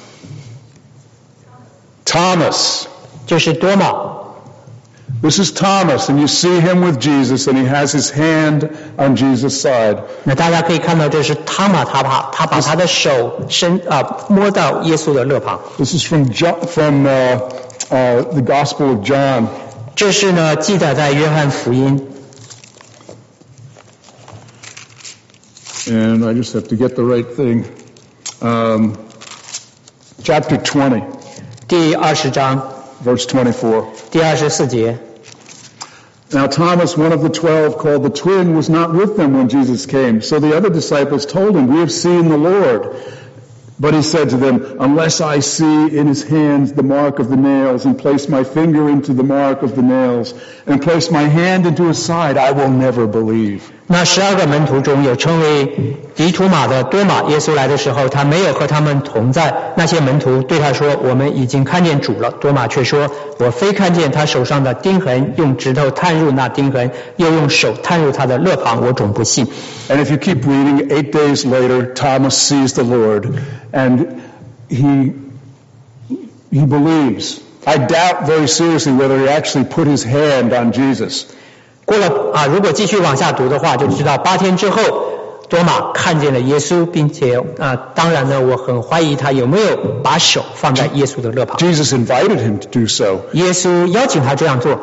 Thomas. 就是多马。 This is Thomas, and you see him with Jesus, and he has his hand on Jesus' side. 那大家可以看到，这是他马他把他把他的手伸啊摸到耶稣的肋旁。 This is from John, from uh, uh, the Gospel of John. 这是呢记载在约翰福音。 And I just have to get the right thing. Um, chapter twenty. 第二十章 Verse twenty-four. 第二十四节。 Now Thomas, one of the twelve, called the twin, was not with them when Jesus came. So the other disciples told him, "We have seen the Lord." But he said to them, "Unless I see in his hands the mark of the nails, and place my finger into the mark of the nails, and place my hand into his side, I will never believe." 那十二个门徒中有称为迪图马的多马，耶稣来的时候，他没有和他们同在。那些门徒对他说：“我们已经看见主了。”多马却说：“我非看见他手上的钉痕，用指头探入那钉痕，又用手探入他的肋旁，我总不信。” And if you keep reading, eight days later, Thomas sees the Lord, and he he believes. I doubt very seriously whether he actually put his hand on Jesus. 过了啊，如果继续往下读的话，就知道八天之后，多马看见了耶稣，并且啊，当然呢，我很怀疑他有没有把手放在耶稣的肋旁。 Jesus invited him to do so. 耶稣邀请他这样做。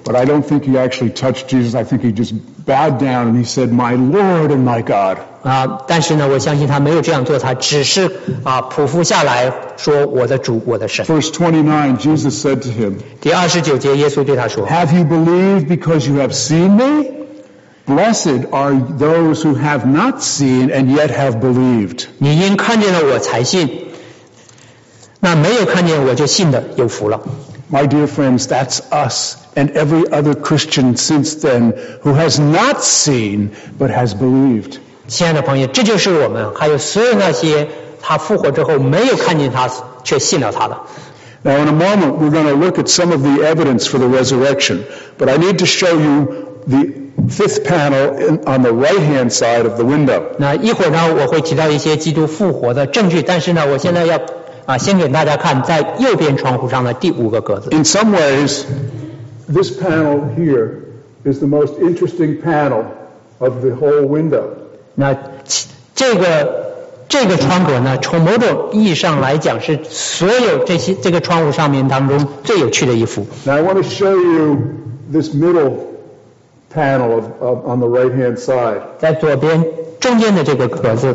But I don't think he actually touched Jesus. I think he just bowed down and he said, "My Lord and my God." 啊，但是呢，我相信他没有这样做，他只是啊匍匐下来说：“我的主，我的神。” Verse twenty-nine, Jesus said to him, 第二十九节，耶稣对他说 "Have you believed because you have seen me? Blessed are those who have not seen and yet have believed." 你因看见了我才信，那没有看见我就信的有福了。 My dear friends, that's us and every other Christian since then who has not seen but has believed. 亲爱的朋友，这就是我们，还有所有那些他复活之后没有看见他却信了他的。 Now in a moment we're going to look at some of the evidence for the resurrection, but I need to show you the fifth panel in, on the right-hand side of the window. 那一会儿呢，我会提到一些基督复活的证据，但是呢，我现在要啊，先给大家看在右边窗户上的第五个格子。 In some ways, this panel here is the most interesting panel of the whole window. 那这个这个窗格呢，从某种意义上来讲，是所有这些这个窗户上面当中最有趣的一幅。 Now I want to show you this middle panel of, of, on the right-hand side. 在左边中间的这个格子。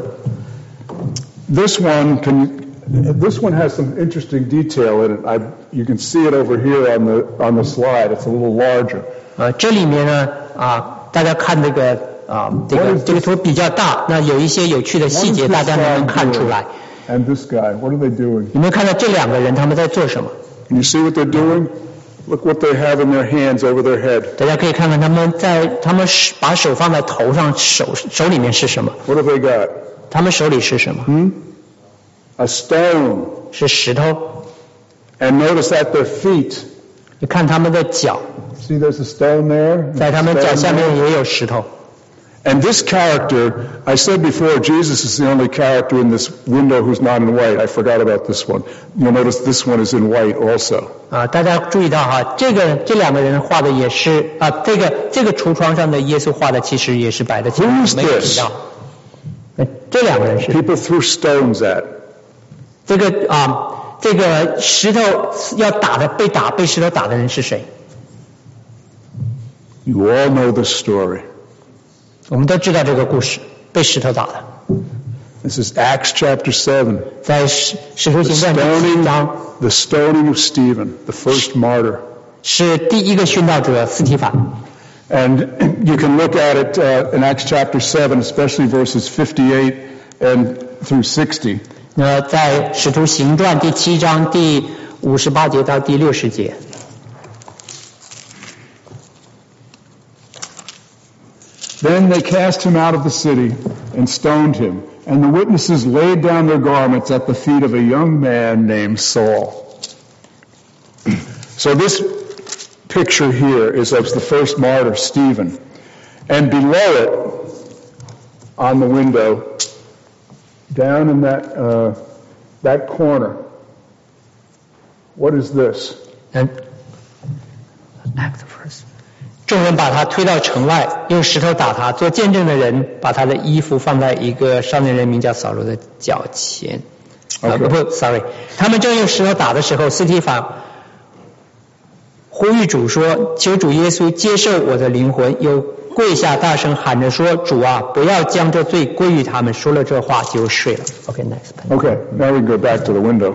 This one can. This one has some interesting detail in it. I, you can see it over here on the on the slide. It's a little larger. 呃，这里面呢，啊，大家看这个啊，这个这个图比较大，那有一些有趣的细节，大家能不能看出来？ And this guy, what are they doing? 有没有看到这两个人他们在做什么？ Can you see what they're doing? Look what they have in their hands over their head. 大家可以看看他们在他们把手放在头上，手手里面是什么？ What have they got? 他们手里是什么？ Hmm? A stone. 是石头。 And notice at their feet. 你看他们的脚。 See, there's a stone there. 在他们脚下面也有石头。 And this character, I said before, Jesus is the only character in this window who's not in white. I forgot about this one. You'll notice this one is in white also. 啊，大家注意到哈，这个这两个人画的也是啊，这个这个橱窗上的耶稣画的其实也是白的， Who's 没有提到。这两个人是 People threw stones at. 这个啊，这个石头要打的被打被石头打的人是谁？ You all know this story. 我们都知道这个故事，被石头打的。 This is Acts chapter seven. 在使使徒 The 行传第七 stoning, 章， the stoning of Stephen, the first martyr. 是第一个殉道者司提反。 And you can look at it uh, in Acts chapter seven, especially verses fifty-eight and through sixty. 那在使徒行传第七章第五十八节到第六十节。 Then they cast him out of the city and stoned him, and the witnesses laid down their garments at the feet of a young man named Saul. So this picture here is of the first martyr, Stephen. And below it, on the window, down in that, uh, that corner, what is this? And act first. 众人把他推到城外，用石头打他。做见证的人把他的衣服放在一个少年人名叫扫罗的脚前。啊、 Okay. 不不 ，sorry， 他们正用石头打的时候，司提反呼吁主说：“求主耶稣接受我的灵魂。”又跪下大声喊着说：“主啊，不要将这罪归于他们。”说了这话就睡了。Okay, next. Okay, now we can go back to the window.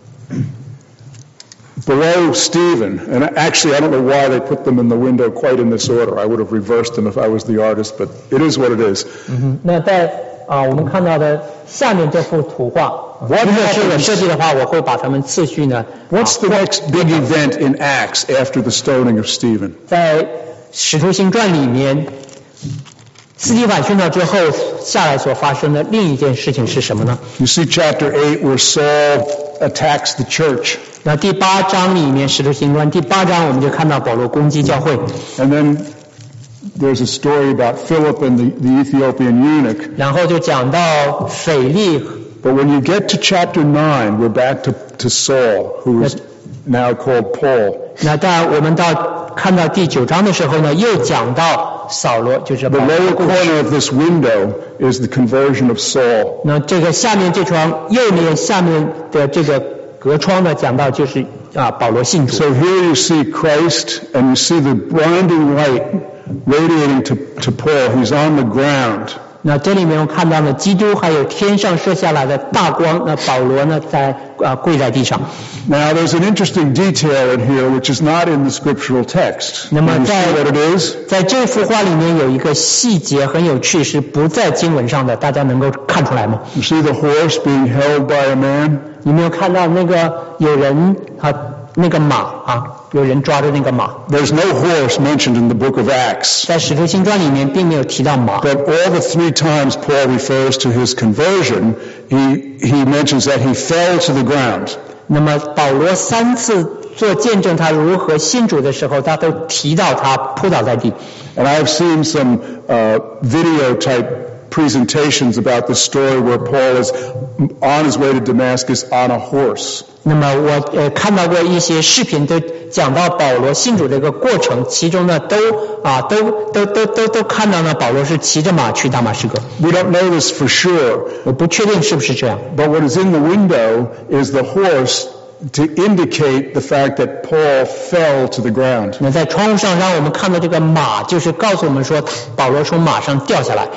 Below Stephen, and actually I don't know why they put them in the window quite in this order. I would have reversed them if I was the artist, but it is what it is. 嗯哼，那在啊、我们看到的下面这幅图画，如果是我设计的话，我会把它们次序呢。 What's the next big event in Acts after the stoning of Stephen? 在使徒行传里面，司提反殉道之后下来所发生的另一件事情是什么呢？ You see chapter eight where Saul attacks the church. 那第八章里面，使徒行传第八章我们就看到保罗攻击教会。 And then there's a story about Philip and the, the Ethiopian eunuch. 然后就讲到腓力。 But when you get to chapter nine, we're back to, to Saul, who is now called Paul. 那到我们到看到第九章的时候呢，又讲到扫罗，就是保 The 罗的 lower 故事。 corner of this window is the conversion of Saul. 那这个下面这窗右面下面的这个隔窗呢，讲到就是啊保罗信主。 So here you see Christ and you see the blinding light radiating to, to Paul. He's on the ground. 那这里面我看到了基督还有天上射下来的大光，那保罗呢在啊跪在地上。 Now there's an interesting detail in here which is not in the scriptural text. 那么 Can you 在 see what it is? 在这幅画里面有一个细节很有趣，是不在经文上的，大家能够看出来吗？ You see the horse being held by a man? 你没有看到那个有人啊那个马啊，有人抓着那个马。 There's no horse mentioned in the book of Acts. 在使徒行传里面并没有提到马。 But all the three times Paul refers to his conversion, he, he mentions that he fell to the ground. 那么保罗三次做见证他如何信主的时候，他都提到他扑倒在地。 And I've seen some uh, video type presentations about the story where Paul is on his way to Damascus on a horse. 那么我呃看到过一些视频，都讲到保罗信主这个过程，其中呢都啊都都都都都看到呢保罗是骑着马去大马士革。 We don't know this for sure, 我不确定是不是这样。 but what is in the window is the horse to indicate the fact that Paul fell to the ground. 那在窗户上让我们看到这个马，就是告诉我们说保罗从马上掉下来。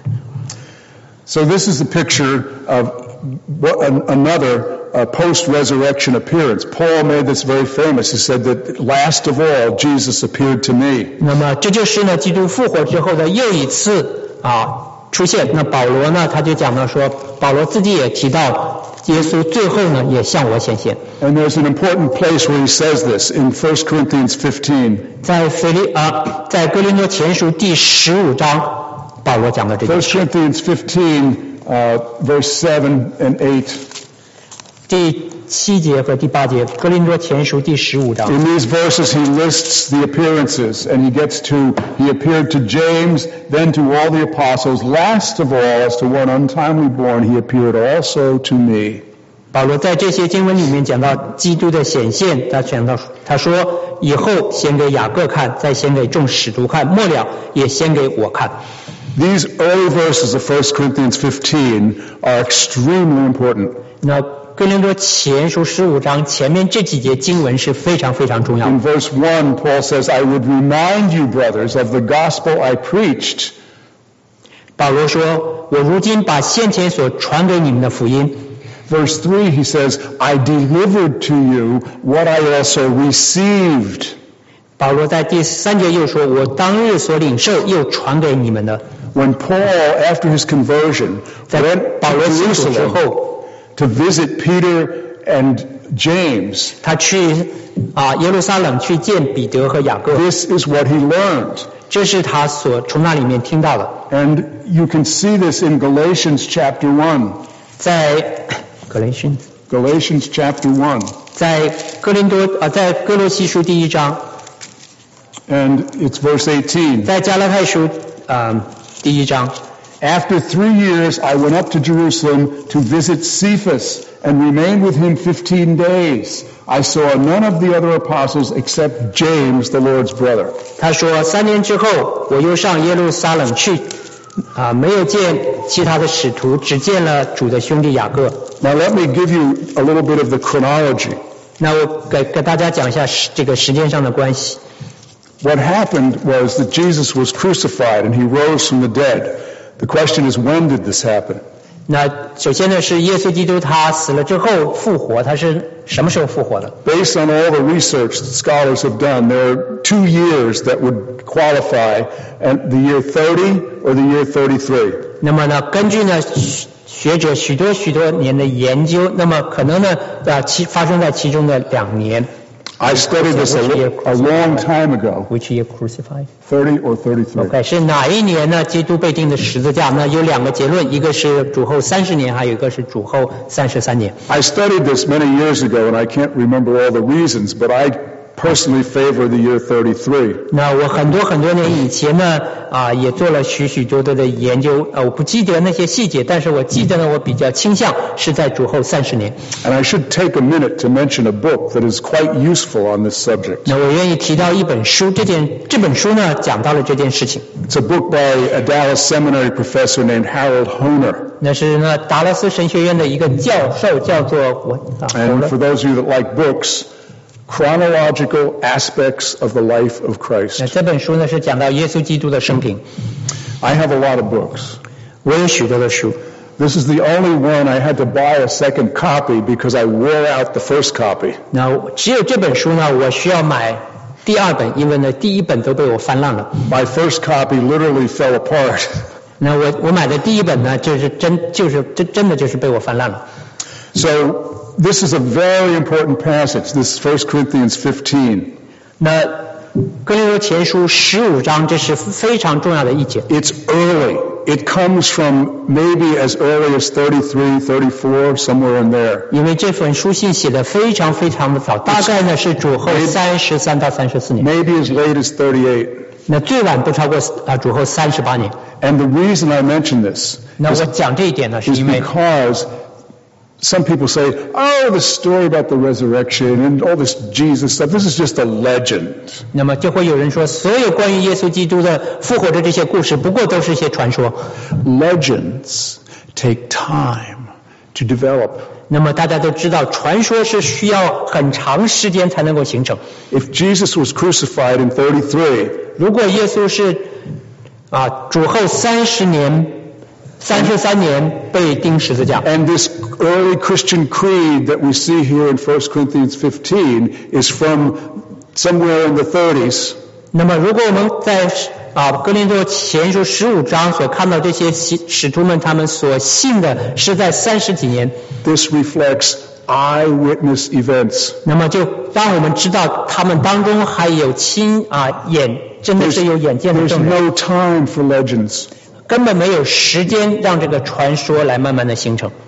So this is a picture of what, an, another uh, post-resurrection appearance. Paul made this very famous. He said that last of all, Jesus appeared to me. 那么这就是呢基督复活之后的又一次啊出现。那保罗呢他就讲到说，保罗自己也提到耶稣最后呢也向我显现。 And there's an important place where he says this in First Corinthians fifteen. 在腓利啊在哥林多前书第十五章，保罗讲的这件 First 事。 Corinthians fifteen, uh, verse seven and eight. 第七节和第八节，哥林多前书第十五章。 In these verses, he lists the appearances, and he gets to, he appeared to James, then to all the apostles. Last of all, as to one untimely born, he appeared also to me. 保罗在这些经文里面讲到基督的显现，他讲到他说以后先给雅各看，再先给众使徒看，末了也先给我看。 These early verses of First Corinthians fifteen are extremely important. 那哥林多前书十五章前面这几节经文是非常非常重要的。 In verse one, Paul says, I would remind you, brothers, of the gospel I preached. 保罗说：“我如今把先前所传给你们的福音。” Verse three, he says, I delivered to you what I also received. 保罗在第三节又说：“我当日所领受，又传给你们的。” When Paul, after his conversion, 在 went 保罗 to 信主之 Jerusalem 后， to visit Peter and James, 他去啊耶路撒冷去见彼得和雅各， this is what he learned. 这是他所从那里面听到的。 And you can see this in Galatians chapter one. 在格雷逊， Galatians chapter one. 在哥林多啊，在哥罗西书第一章， And it's verse eighteen. 在加拉太书啊第一章。 After three years, I went up to Jerusalem to visit Cephas and remained with him fifteen days. I saw none of the other apostles except James, the Lord's brother. 他说：“三年之后，我又上耶路撒冷去，啊，没有见其他的使徒，只见了主的兄弟雅各。” Now let me give you a little bit of the chronology. 那我给给大家讲一下时这个时间上的关系。 What happened was that Jesus was crucified and he rose from the dead. The question is, when did this happen? 那首先呢，是耶稣基督他死了之后复活，他是什么时候复活的？ Based on all the research that scholars have done, there are two years that would qualify, and the year thirty or the year thirty-three. 那么呢，根据呢学者许多许多年的研究，那么可能呢啊其发生在其中的两年。 I studied this a, a long time ago. Which year crucified? thirty or thirty-three. OK， 是哪一年呢？基督被钉的十字架？那有两个结论，一个是主后三十年，还有一个是主后三十三年。 I studied this many years ago, and I can't remember all the reasons, but I personally favor the year thirty-three. 那我很多很多年以前呢，啊，也做了许许多多的研究，呃，我不记得那些细节，但是我记得呢，我比较倾向是在主后三十年。 And I should take a minute to mention a book that is quite useful on this subject. 那我愿意提到一本书，这件这本书呢讲到了这件事情。 It's a book by a Dallas Seminary professor named Harold Honer. 那是呢达拉斯神学院的一个教授，叫做我啊 And for those of you that like books, chronological aspects of the life of 那 Christ. 这本书呢是讲到耶稣基督的生平。 I have a lot of books. 我有许多的书， This is the only one I had to buy a second copy because I wore out the first copy. 那只有这本书呢，我需要买第二本，因为呢第一本都被我翻烂了。 My first copy literally fell apart. 那我我买的第一本呢，就是真就是真真的就是被我翻烂了。 So this is a very important passage, this First Corinthians fifteen. 那哥林多前书十五章，这是非常重要的一节。 It's early. It comes from maybe as early as thirty-three, thirty-four, somewhere in there. 因为这本书信写的非常非常的早，大概呢是主后三十三到三十四年， Maybe as late as thirty-eight. 那最晚不超过啊主后三十八年。 And the reason I mention this 那我讲这一点呢，是 is 因为 because some people say, oh, the story about the resurrection and all this Jesus stuff, this is just a legend. 那么就会有人说，所有关于耶稣基督的复活的这些故事，不过都是一些传说。 Legends take time to develop. 那么大家都知道，传说是需要很长时间才能够形成。 If Jesus was crucified in thirty-three, 如果耶稣是啊主后三十年、三十三年被钉十字架， and this early Christian creed that we see here in First Corinthians fifteen is from somewhere in the thirties. 那么如果我们在啊哥林多前书十五章所看到这些使使徒们他们所信的是在三十几年， This reflects eyewitness events. 那么就让我们知道他们当中还有亲啊眼真的是有眼见的 There's 证人， no time for legends. 根本没有时间让这个传说来慢慢的形成。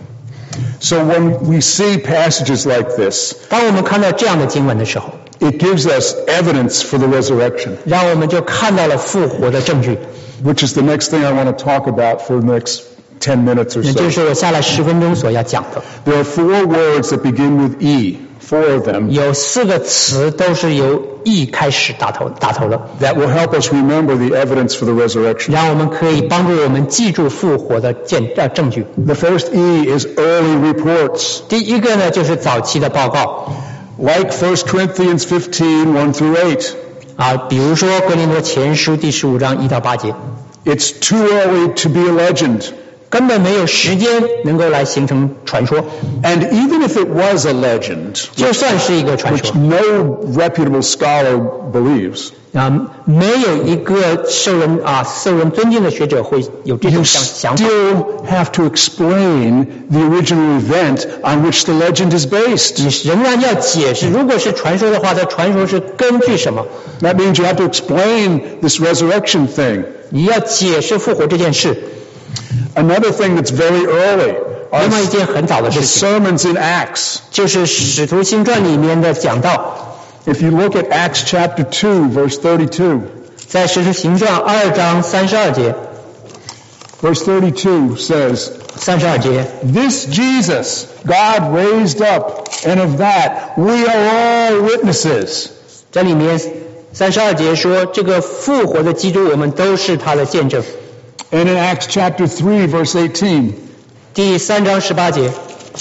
So when we see passages like this, 当我们看到这样的经文的时候， it gives us evidence for the resurrection, 让我们就看到了复活的证据。 which is the next thing I want to talk about for the next ten minutes or 那就 so. 是我下来十分钟所要讲的。 There are four words that begin with E, four of them, 有四个词都是由 E 开始打头打头的， that will help us remember the evidence for the resurrection. 让我们可以帮助我们记住复活的见呃证据。 The first E is early reports. 第一个呢就是早期的报告 Like First Corinthians fifteen, one through eight. 啊，比如说哥林多前书第十五章一到八节， It's too early to be a legend. 根本没有时间能够来形成传说。 And even if it was a legend, 就算是一个传 which 说 no reputable scholar believes, 啊，没有一个受人啊受人尊敬的学者会有这 you 种想想法。 still have to explain the original event on which the legend is based. 你仍然要解释，如果是传说的话，它传说是根据什么？ That means you have to explain this resurrection thing. 你要解释复活这件事。 Another thing that's very early 另外一 are 件很早的 the 事情， sermons in Acts. 就是《使徒行传》里面的讲道。 If you look at Acts chapter two, verse thirty-two, 在《使徒行传》二章三十二节， verse thirty-two says, 三十二节， This Jesus God raised up, and of that we are all witnesses. 这里面三十二节说，这个复活的基督，我们都是他的见证。 And in Acts chapter three, verse eighteen, 第三章十八节，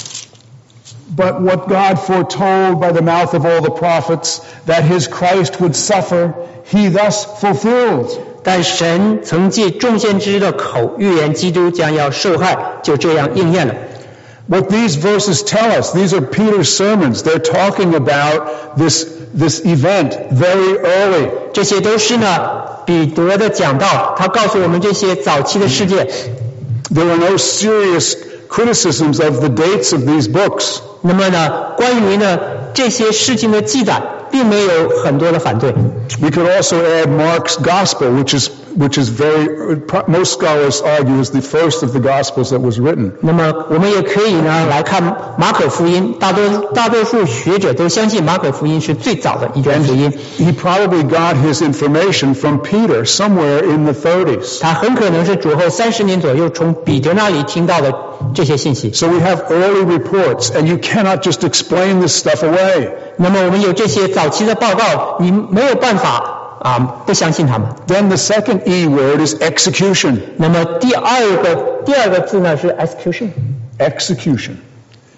but what God foretold by the mouth of all the prophets, that his Christ would suffer, he thus fulfilled. 但神曾借众先知的口预言基督将要受害，就这样应验了。 What these verses tell us, these are Peter's sermons. They're talking about this, this event very early. 这些都是呢彼得的讲道，他告诉我们这些早期的事件。 There were no serious criticisms of the dates of these books. 那么呢，关于呢这些事情的记载，并没有很多的反对。 We could also add Mark's gospel, which is, which is very, most scholars argue is the first of the gospels that was written. 那么我们也可以呢来看马可福音，大多大多数学者都相信马可福音是最早的一卷福音。 He probably got his information from Peter somewhere in the thirties. 他很可能是主后三十年左右从彼得那里听到的这些信息。 So we have early reports, and you cannot just explain this stuff away. 那么我们有这些早期的报告，你没有办法啊不相信他们。 Then the second E word is execution. 那么第二个第二个字呢是 execution， Execution.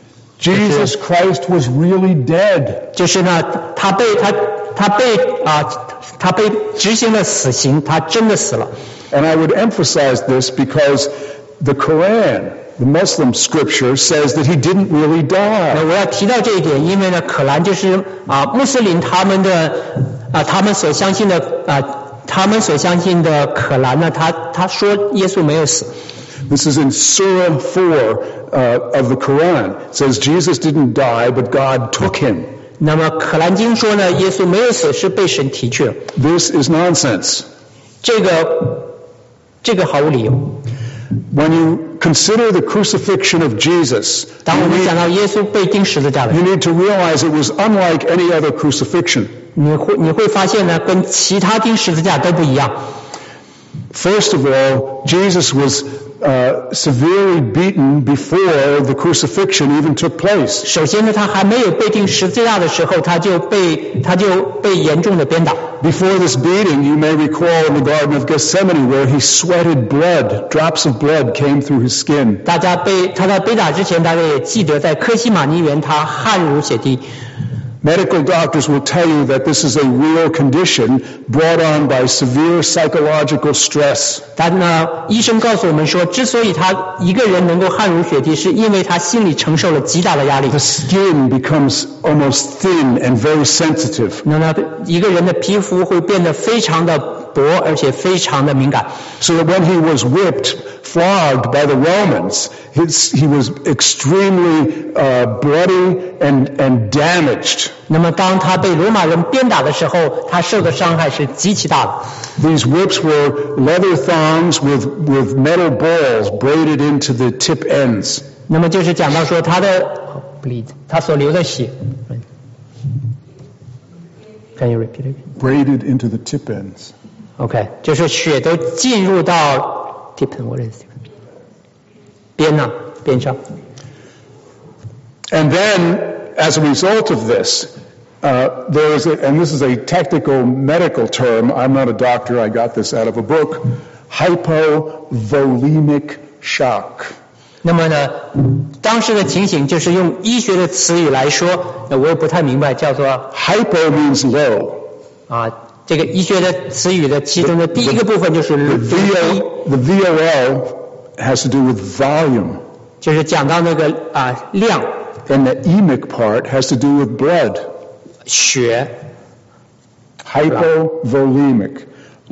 Jesus Christ was really dead. 就是呢，他被他他被啊、他被执行了死刑，他真的死了。 And I would emphasize this because the Quran, the Muslim scripture, says that he didn't really 那 die. 我要提到这一点，因为呢，可兰就是啊、穆斯林他们的啊、他们所相信的啊、他们所相信的可兰呢，他他说耶稣没有死。 This is in Surah four uh, of the Quran. It says Jesus didn't die, but God took him. 那么可兰经说呢，耶稣没有死，是被神提去了。 This is nonsense. 这个这个毫无理由。 When you consider the crucifixion of Jesus, 当 you 我们讲 need, 到耶稣被钉十字架的时 you 候， need to realize it was unlike any other crucifixion. 你会你会发现呢，跟其他钉十字架都不一样。 First of all, Jesus was uh, severely beaten before the crucifixion even took place. 首先呢，他还没有被钉十字架的时候，他就被他就被严重的鞭打。 Before this beating, you may recall in the Garden of Gethsemane where he sweated blood. Drops of blood came through his skin. 大家被他在被打之前，大家也记得，在科西玛尼园，他汗如血滴。 Medical doctors will tell you that this is a real condition brought on by severe psychological stress. 但呢，医生告诉我们说，之所以他一个人能够汗如血滴，是因为他心里承受了极大的压力。 The skin becomes almost thin and very sensitive. 那么一个人的皮肤会变得非常的薄，而且非常的敏感。 So that when he was whipped, flogged by the Romans, his, he was extremely uh, bloody and, and damaged. 那么当他被罗马人鞭打的时候，他受的伤害是极其大的。 These whips were leather thongs with, with metal balls braided into the tip ends. 那么就是讲到说他的 bleed， 他所流的血。Can you repeat it? Braided into the tip ends. OK， 就是血都进入到 tip， 我认识边呢边上。 And then, as a result of this, uh, there is a, and this is a technical medical term, I'm not a doctor, I got this out of a book, hypovolemic shock. 那么呢，当时的情形就是用医学的词语来说，呃我也不太明白，叫做 Hypo means low. 啊，这个医学的词语的其中的第一个部分就是 The V O, the V O L has to do with volume. 就是讲到那个啊量 And the emic part has to do with blood. 血 Hypovolemic,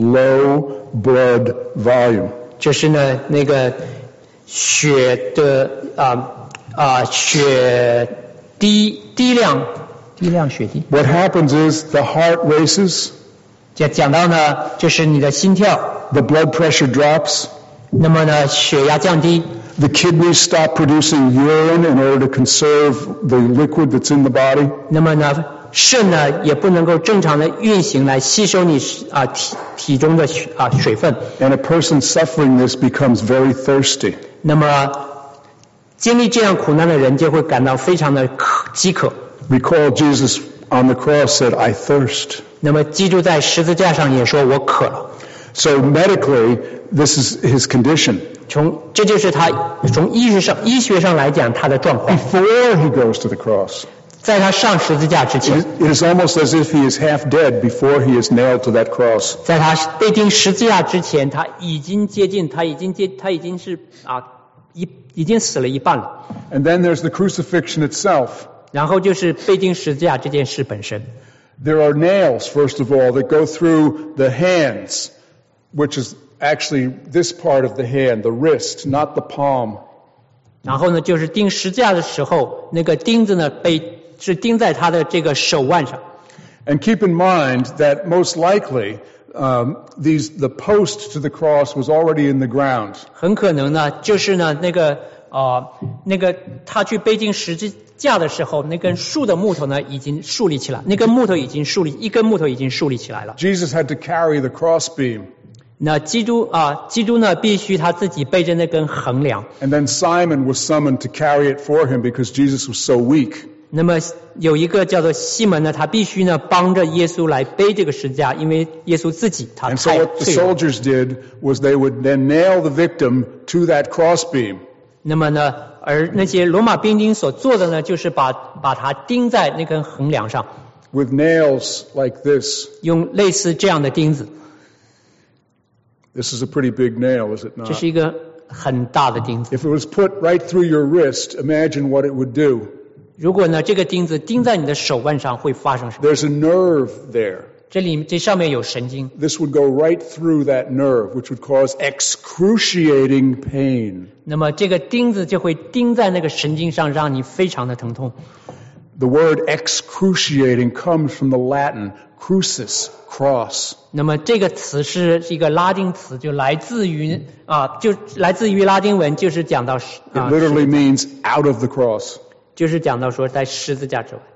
low blood volume. 就是呢那个血的啊啊血低低量低量血滴。 What happens is the heart races, 讲讲到呢就是你的心跳， the blood pressure drops, 那么呢血压降低。 the kidneys stop producing urine in order to conserve the liquid that's in the body. 那么呢，肾呢也不能够正常的运行来吸收你啊体体中的啊水分。 And a person suffering this becomes very thirsty. 那么经历这样苦难的人就会感到非常的渴饥渴。 Recall Jesus on the cross said, I thirst. 那么基督在十字架上也说我渴了。 So medically, this is his condition. 从这就是他从医学上医学上来讲他的状况。 Before he goes to the cross, 在他上十字架之前， it is almost as if he is half dead before he is nailed to that cross. 在他被钉十字架之前，他已经接近，他已经接，他已经是啊一已经死了一半了。 And then there's the crucifixion itself. 然后就是被钉十字架这件事本身。 There are nails, first of all, that go through the hands, which is actually this part of the hand, the wrist, not the palm. 然后呢，就是钉十字架的时候，那个钉子呢被是钉在他的这个手腕上。 And keep in mind that most likely um, these the post to the cross was already in the ground. 很可能呢，就是呢那个呃那个他去被钉十字架的时候，那根树的木头呢已经竖立起来，那根木头已经竖立，一根木头已经竖立起来了。 Jesus had to carry the crossbeam. 那基督啊，基督呢必须他自己背着那根横梁。 And then Simon was summoned to carry it for him because Jesus was so weak. 那么有一个叫做西门呢，他必须呢帮着耶稣来背这个十字架，因为耶稣自己他 And so 太 what the 脆弱。 soldiers did was they would then nail the victim to that crossbeam. 那么呢， 而那些罗马兵丁所做的呢，就是把把它钉在那根横梁上。 With nails like this. 用类似这样的钉子。 This is a pretty big nail, is it not? 这是一个很大的钉子。 If it was put right through your wrist, imagine what it would do. 如果呢，这个钉子钉在你的手腕上，会发生什么？ There's a nerve there. 这里这上面有神经。 This would go right through that nerve, which would cause excruciating pain. 那么这个钉子就会钉在那个神经上，让你非常的疼痛。 The word excruciating comes from the Latin crucis, cross. 那么这个词是一个拉丁词，就来自于啊，就来自于拉丁文，就是讲到 It literally means out of the cross. 就是讲到说在十字架之外。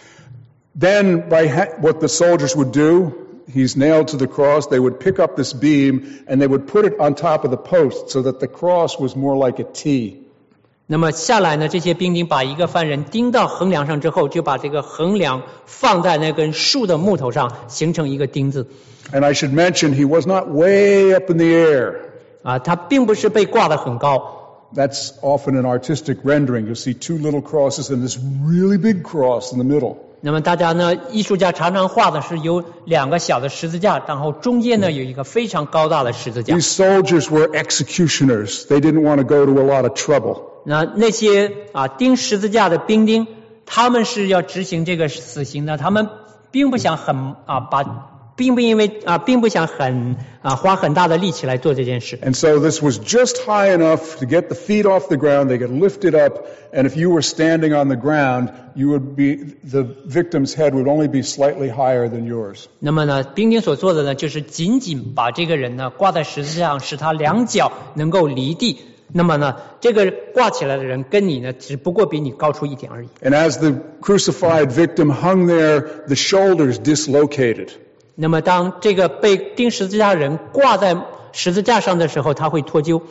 Then, by ha- what the soldiers would do, he's nailed to the cross, they would pick up this beam and they would put it on top of the post so that the cross was more like a T. 那么下来呢，这些兵丁把一个犯人钉到横梁上之后，就把这个横梁放在那根竖的木头上，形成一个钉子。 And I should mention, he was not way up in the air. 啊，他并不是被挂得很高。 That's often an artistic rendering. You'll see two little crosses and this really big cross in the middle. 那么大家呢，艺术家常常画的是有两个小的十字架，然后中间呢有一个非常高大的十字架。 These soldiers were executioners. They didn't want to go to a lot of trouble. 那那些啊钉十字架的兵丁，他们是要执行这个死刑的，他们并不想很啊把，并不因为啊并不想很啊花很大的力气来做这件事。 And so this was just high enough to get the feet off the ground. They get lifted up, and if you were standing on the ground, you would be the victim's head would only be slightly higher than yours. 那么呢，兵丁所做的呢，就是仅仅把这个人呢挂在十字架上，使他两脚能够离地。那么呢，这个挂起来的人跟你呢，只不过比你高出一点而已。 And as the crucified victim hung there, the shoulders dislocated. 那么当这个被钉十字架的人挂在十字架上的时候，他会脱臼。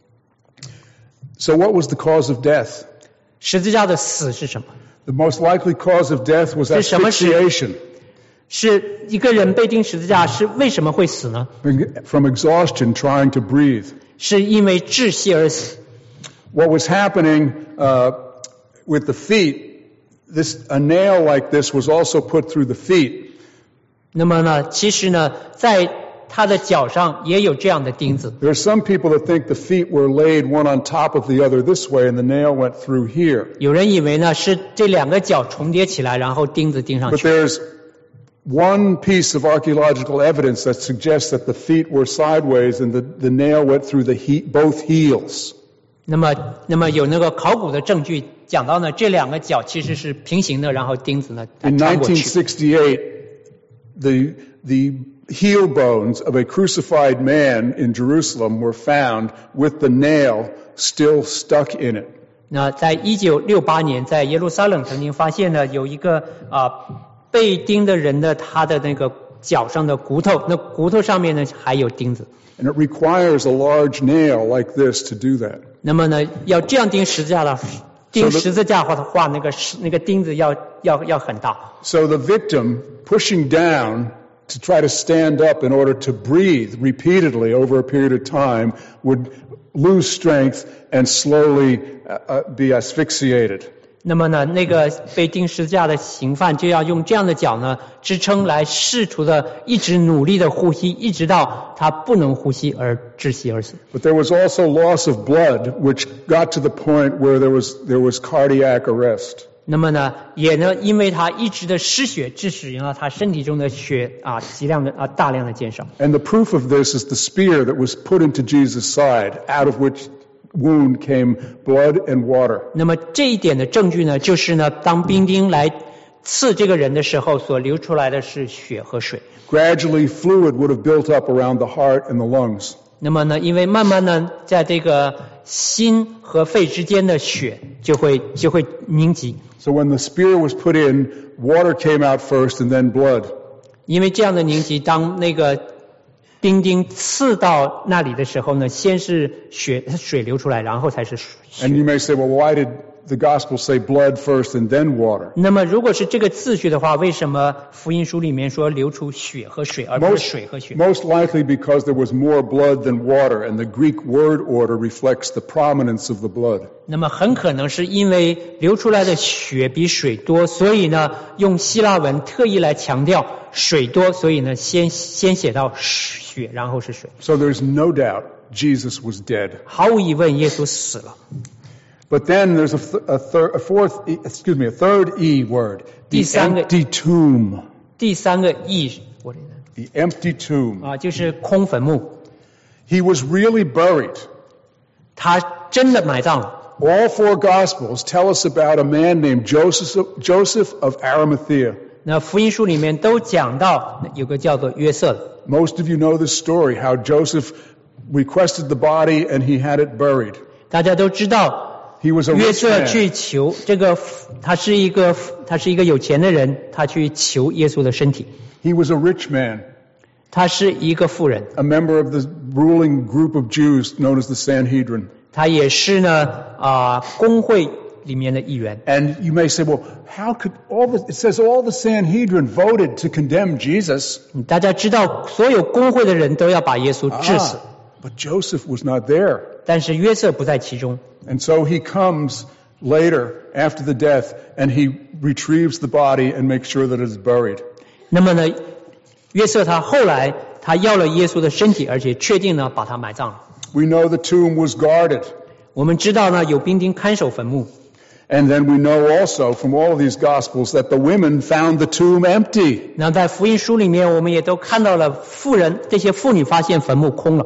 So what was the cause of death? 十字架的死是什么？ The most likely cause of death was 是什么使 asphyxiation. 是一个人被钉十字架是为什么会死呢？ From exhaustion trying to breathe. 是因为窒息而死。 What was happening uh, with the feet, this a nail like this was also put through the feet. 那么呢，其实呢，在他的脚上也有这样的钉子。 There are some people that think the feet were laid one on top of the other this way and the nail went through here. 有人以为呢是这两个脚重叠起来，然后钉子钉上 But 去。 there's one piece of archaeological evidence that suggests that the feet were sideways and the, the nail went through the he, both heels. 那么，那么有那个考古的证据讲到呢，这两个脚其实是平行的，然后钉子呢 In 穿过去。 nineteen sixty-eight, the, the heel bones of a crucified man in Jerusalem were found with the nail still stuck in it. 那在一九六八年，在耶路撒冷曾经发现呢，有一个啊被钉的人的他的那个脚上的骨头，那骨头上面呢还有钉子。 And it requires a large nail like this to do that. 那么呢，要这样钉十字架的，钉十字架的话，那个那个钉子要要要很大。 So the victim pushing down to try to stand up in order to breathe repeatedly over a period of time would lose strength and slowly uh, be asphyxiated. 那么呢，那个被钉十字架的刑犯就要用这样的脚呢支撑来试图的一直努力的呼吸，一直到他不能呼吸而窒息而死。 But there was also loss of blood, which got to the point where there was there was cardiac arrest. 那么呢，也呢，因为他一直的失血，致使了他身体中的血啊，极量的啊，大量的减少。 And the proof of this is the spear that was put into Jesus' side, out of which wound came blood and water. 那么这一点的证据呢，就是呢，当兵丁来刺这个人的时候，所流出来的是血和水。 Gradually, fluid would have built up around the heart and the lungs. 那么呢，因为慢慢呢，在这个心和肺之间的血就会就会凝集。 So when the spear was put in, water came out first and then blood. 因为这样的凝集，当那个兵丁刺到那里的时候呢，先是血水流出来，然后才是水。 And you may say, well, why did the Gospels say blood first and then water? 那么如果是这个次序的话，为什么福音书里面说流出血和水，而不是 Most, 水和血？ most likely because there was more blood than water, and the Greek word order reflects the prominence of the blood. 那么很可能是因为流出来的血比水多，所以呢，用希腊文特意来强调水多，所以呢，先先写到血，然后是水。 So there's no doubt Jesus was dead. 毫无疑问，耶稣死了。 But then there's a, th- a, third, a fourth, e, excuse me, a third E word, the 第三个- empty tomb. 第三个义，我这个 The empty tomb. 啊，就是空坟墓， He was really buried. 他真的埋葬了。 All four Gospels tell us about a man named Joseph, Joseph of Arimathea. 那福音书里面都讲到有个叫做约瑟的， Most of you know this story, how Joseph requested the body and he had it buried. 大家都知道。 He was a 约 rich 瑟 man. 去求这个，他是一个他是一个有钱的人，他去求耶稣的身体。 He was a rich man, 他是一个富人， a member of the ruling group of Jews known as the Sanhedrin. 他也是呢啊、公会里面的一员。 And you may say, well, how could all the, it says all the Sanhedrin voted to condemn Jesus. 大家知道，所有公会的人都要把耶稣治死， Ah, but Joseph was not there. 但是约瑟不在其中。 And so he comes later after the death and he retrieves the body and makes sure that it is buried. 那么呢，约瑟他后来他要了耶稣的身体，而且确定呢把他埋葬了。 We know the tomb was guarded. 我们知道呢有兵丁看守坟墓。 And then we know also from all of these Gospels that the women found the tomb empty. 那在福音书里面，我们也都看到了妇人这些妇女发现坟墓空了。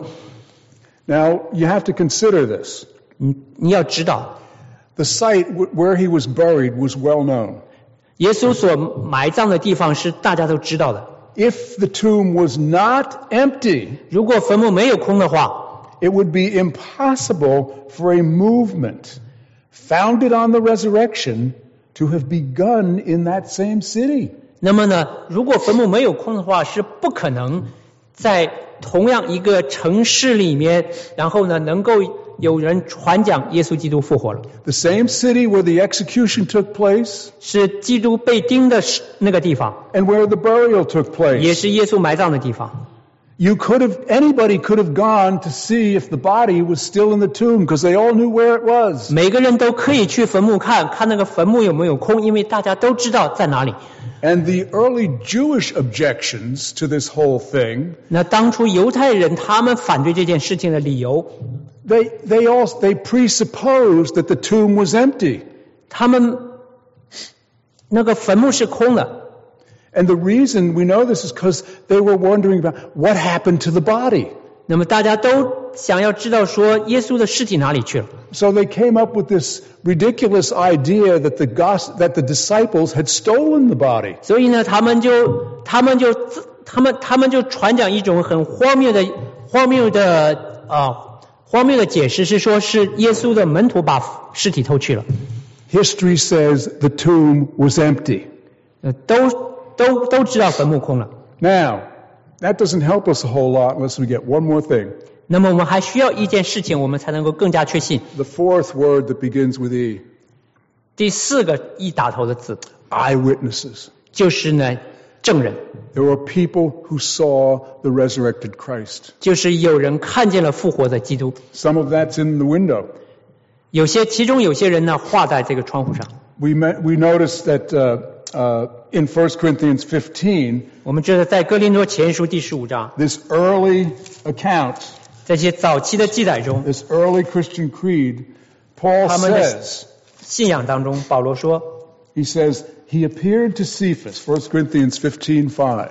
Now, you have to consider this. 你你要知道， The site w- where he was buried was well known. 耶稣所埋葬的地方是大家都知道的。 If the tomb was not empty, 如果坟墓没有空的话， it would be impossible for a movement founded on the resurrection to have begun in that same city. 那么呢，如果坟墓没有空的话，是不可能在同样一个城市里面，然后呢，能够有人传讲耶稣基督复活了。 The same city where the execution took place 是基督被钉的那个地方， and where the burial took 也 place. 是耶稣埋葬的地方。 You could have, anybody could have gone to see if the body was still in the tomb because they all knew where it was. 每个人都可以去坟墓看看那个坟墓有没有空，因为大家都知道在哪里。 And the early Jewish objections to this whole thing, 那当初犹太人他们反对这件事情的理由， they, they all, they presupposed that the tomb was empty. 他们那个坟墓是空的。 And the reason we know this is because they were wondering about what happened to the body. 那么大家都想要知道说耶稣的尸体哪里去了， So they came up with this ridiculous idea that the gos- that the disciples had stolen the body. 所以呢，他们就他们就自他们他们就传讲一种很荒谬的荒谬的啊荒谬的解释，是说是耶稣的门徒把尸体偷去了， History says the tomb was empty. 呃，都都都知道坟墓空了。 Now, that doesn't help us a whole lot unless we get one more thing. 那么我们还需要一件事情，我们才能够更加确信。 The fourth word that begins with E. 第四个一打头的字， Eyewitnesses. 就是呢证人， There were people who saw the resurrected Christ. 就是有人看见了复活的基督。 Some of that's in the window. 有些其中有些人呢画在这个窗户上。 We met, we noticed that uh, uh, in First Corinthians fifteen, 我们知道在哥林多前书第十五章 this early account, 这些早期的记载中， this early Christian creed, Paul 他们的 says, 信仰当中，保罗说， he says, he appeared to Cephas, First Corinthians fifteen five.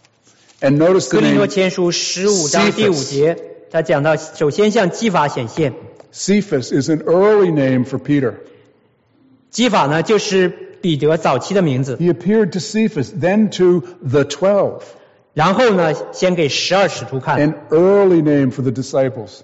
And notice 哥 the 林多 name 前书十五章第五节，他讲到首先向基法显现， Cephas is an early name for Peter. 基法呢就是彼得早期的名字， He appeared to Cephas, then to the twelve, 然后呢先给十二使徒看， an early name for the disciples.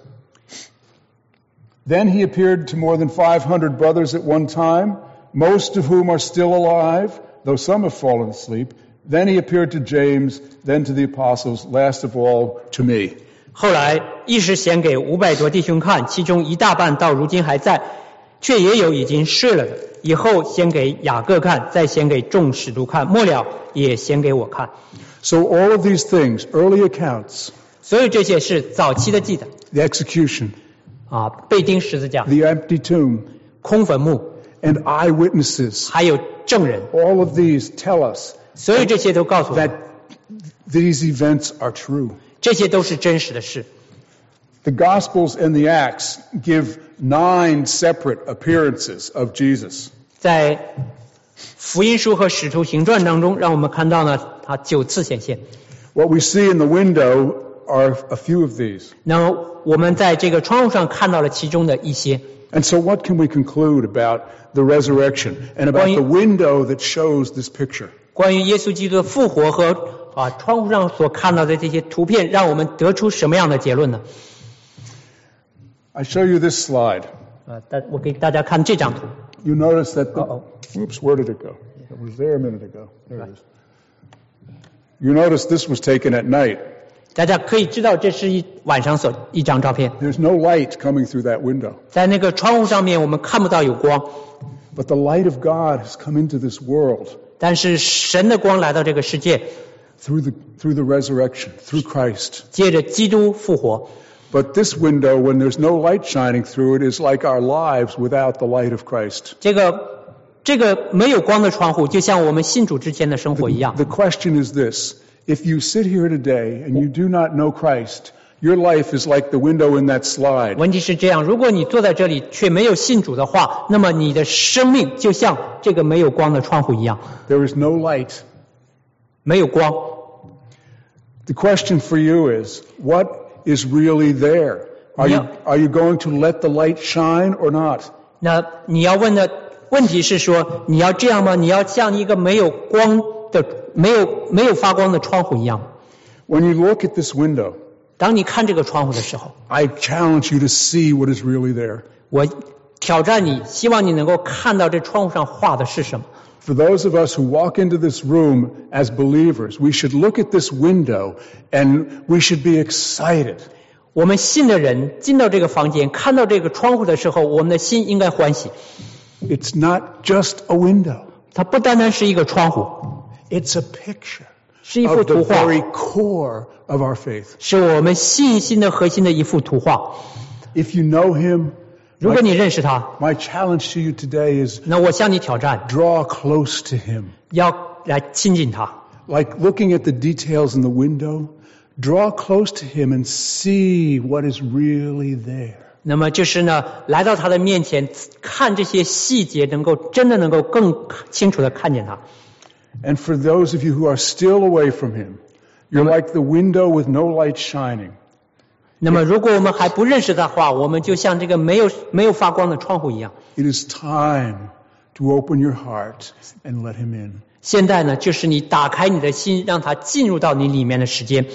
Then he appeared to more than five hundred brothers at one time, most of whom are still alive, though some have fallen asleep. Then he appeared to James, then to the apostles, last of all to me. 后来一时显给五百多弟兄看，其中一大半到如今还在， 却也有已经睡了的，以后先给雅各看，再先给众使徒看，末了也先给我看。 So all of these things, early accounts, 所有这些是早期的记载 the execution, 啊，被钉十字架、 the empty tomb, 空坟墓， and eyewitnesses, 还有证人， all of these tell us 所有这些都告诉我 that 们， these events are true. 这些都是真实的事。 The Gospels and the Acts give nine separate appearances of Jesus. 在福音书和使徒行传当中，让我们看到呢，他九次显现。 What we see in the window are a few of these. 那么我们在这个窗户上看到了其中的一些。 And so what can we conclude about the resurrection and about the window that shows this picture? 关于耶稣基督的复活和啊窗户上所看到的这些图片，让我们得出什么样的结论呢？ I show you this slide. 啊，大我给大家看这张图。 You notice that the, Uh-oh. oops, where did it go? It was there a minute ago. There it is. You notice this was taken at night. 大家可以知道，这是一晚上所一张照片。 There's no light coming through that window. 在那个窗户上面，我们看不到有光， But the light of God has come into this world 但是神的光来到这个世界， through the, through the resurrection, through Christ. 借着基督复活。 But this window, when there's no light shining through it, is like our lives without the light of Christ. 这个这个没有光的窗户，就像我们信主之前的生活一样。 The question is this: if you sit here today and you do not know Christ, your life is like the window in that slide. 问题是这样，如果你坐在这里却没有信主的话，那么你的生命就像这个没有光的窗户一样， There is no light. 没有光。 The question for you is, what is really there? Are you, Yeah. are you going to let the light shine or not? 那你要问的问题是说，你要这样吗？你要像一个没有光的、没有没有发光的窗户一样。 When you look at this window, 当你看这个窗户的时候， I challenge you to see what is really there. 我挑战你，希望你能够看到这窗户上画的是什么。 For those of us who walk into this room as believers, we should look at this window and we should be excited. 我们信的人进到这个房间，看到这个窗户的时候，我们的心应该欢喜。 It's not just a window. 它不单单是一个窗户， It's a picture 是一幅 of the 图画， very core of our faith. 是我们信心的核心的一幅图画。 If you know Him, 如果你认识他， my challenge to you today is 那我向你挑战， draw close to Him. 要来亲近他。 Like looking at the details in the window, draw close to Him and see what is really there. 那么就是呢，来到他的面前，看这些细节，能够真的能够更清楚的看见他。 And for those of you who are still away from Him, you're like the window with no light shining. 那么如果我们还不认识他的话，我们就像这个没有没有发光的窗户一样。 It is time to open your heart and let Him in. 现在呢，就是你打开你的心，让他进入到你里面的时间。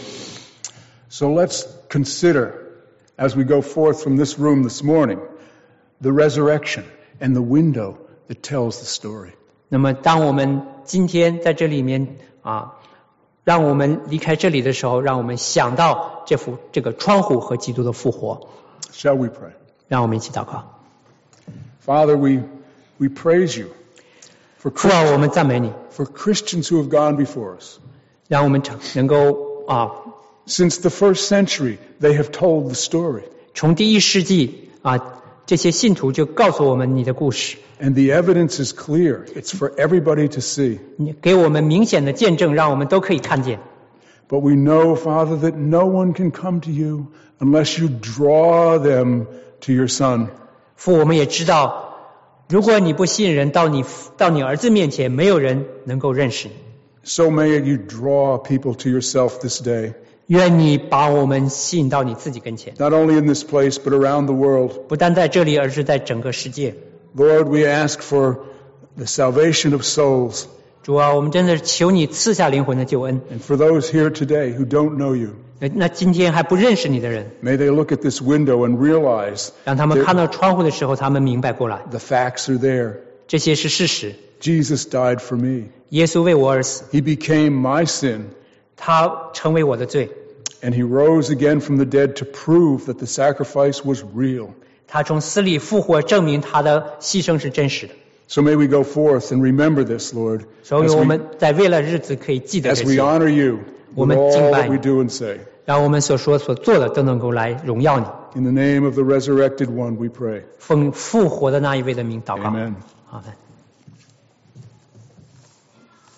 So let's consider, as we go forth from this room this morning, the resurrection and the window that tells the story. 那么当我们今天在这里面啊，让我们离开这里的时候，让我们想到这幅这个窗户和基督的复活。 Shall we pray? 让我们一起祷告。 Father, we, we praise you for, 父啊，我们赞美你， for Christians who have gone before us. 让我们成能够啊， Since the first century, they have told the story. 从第一世纪啊，这些信徒就告诉我们你的故事， And the evidence is clear. It's for everybody to see. 你给我们明显的见证，让我们都可以看见。 But we know, Father, that no one can come to you unless you draw them to your Son. 父，我们也知道，如果你不吸引人到你到你儿子面前，没有人能够认识你。 So may you draw people to yourself this day, 愿你把我们吸引到你自己跟前， not only in this place, but around the world. 不单在这里，而是在整个世界。 Lord, we ask for the salvation of souls. 主啊，我们真的是求你赐下灵魂的救恩。 And for those here today who don't know you, 那今天还不认识你的人， may they look at this window and realize 让他们看到窗户的时候，他们明白过来， the facts are there. 这些是事实。 Jesus died for me. 耶稣为我而死， He became my sin. 他成为我的罪， And he rose again from the dead to prove that the sacrifice was real. 他从死里复活，证明他的牺牲是真实的。 So may we go forth and remember this, Lord, 所以 as 我 we, 们在未来日子可以记得 as 这 we 些， honor you 我 with 们 all 敬拜 that we 你， do and say. 让我们所说所做的都能够来荣耀你。 In the name of the resurrected one, we pray. 奉复活的那一位的名祷告。 Amen. 好的。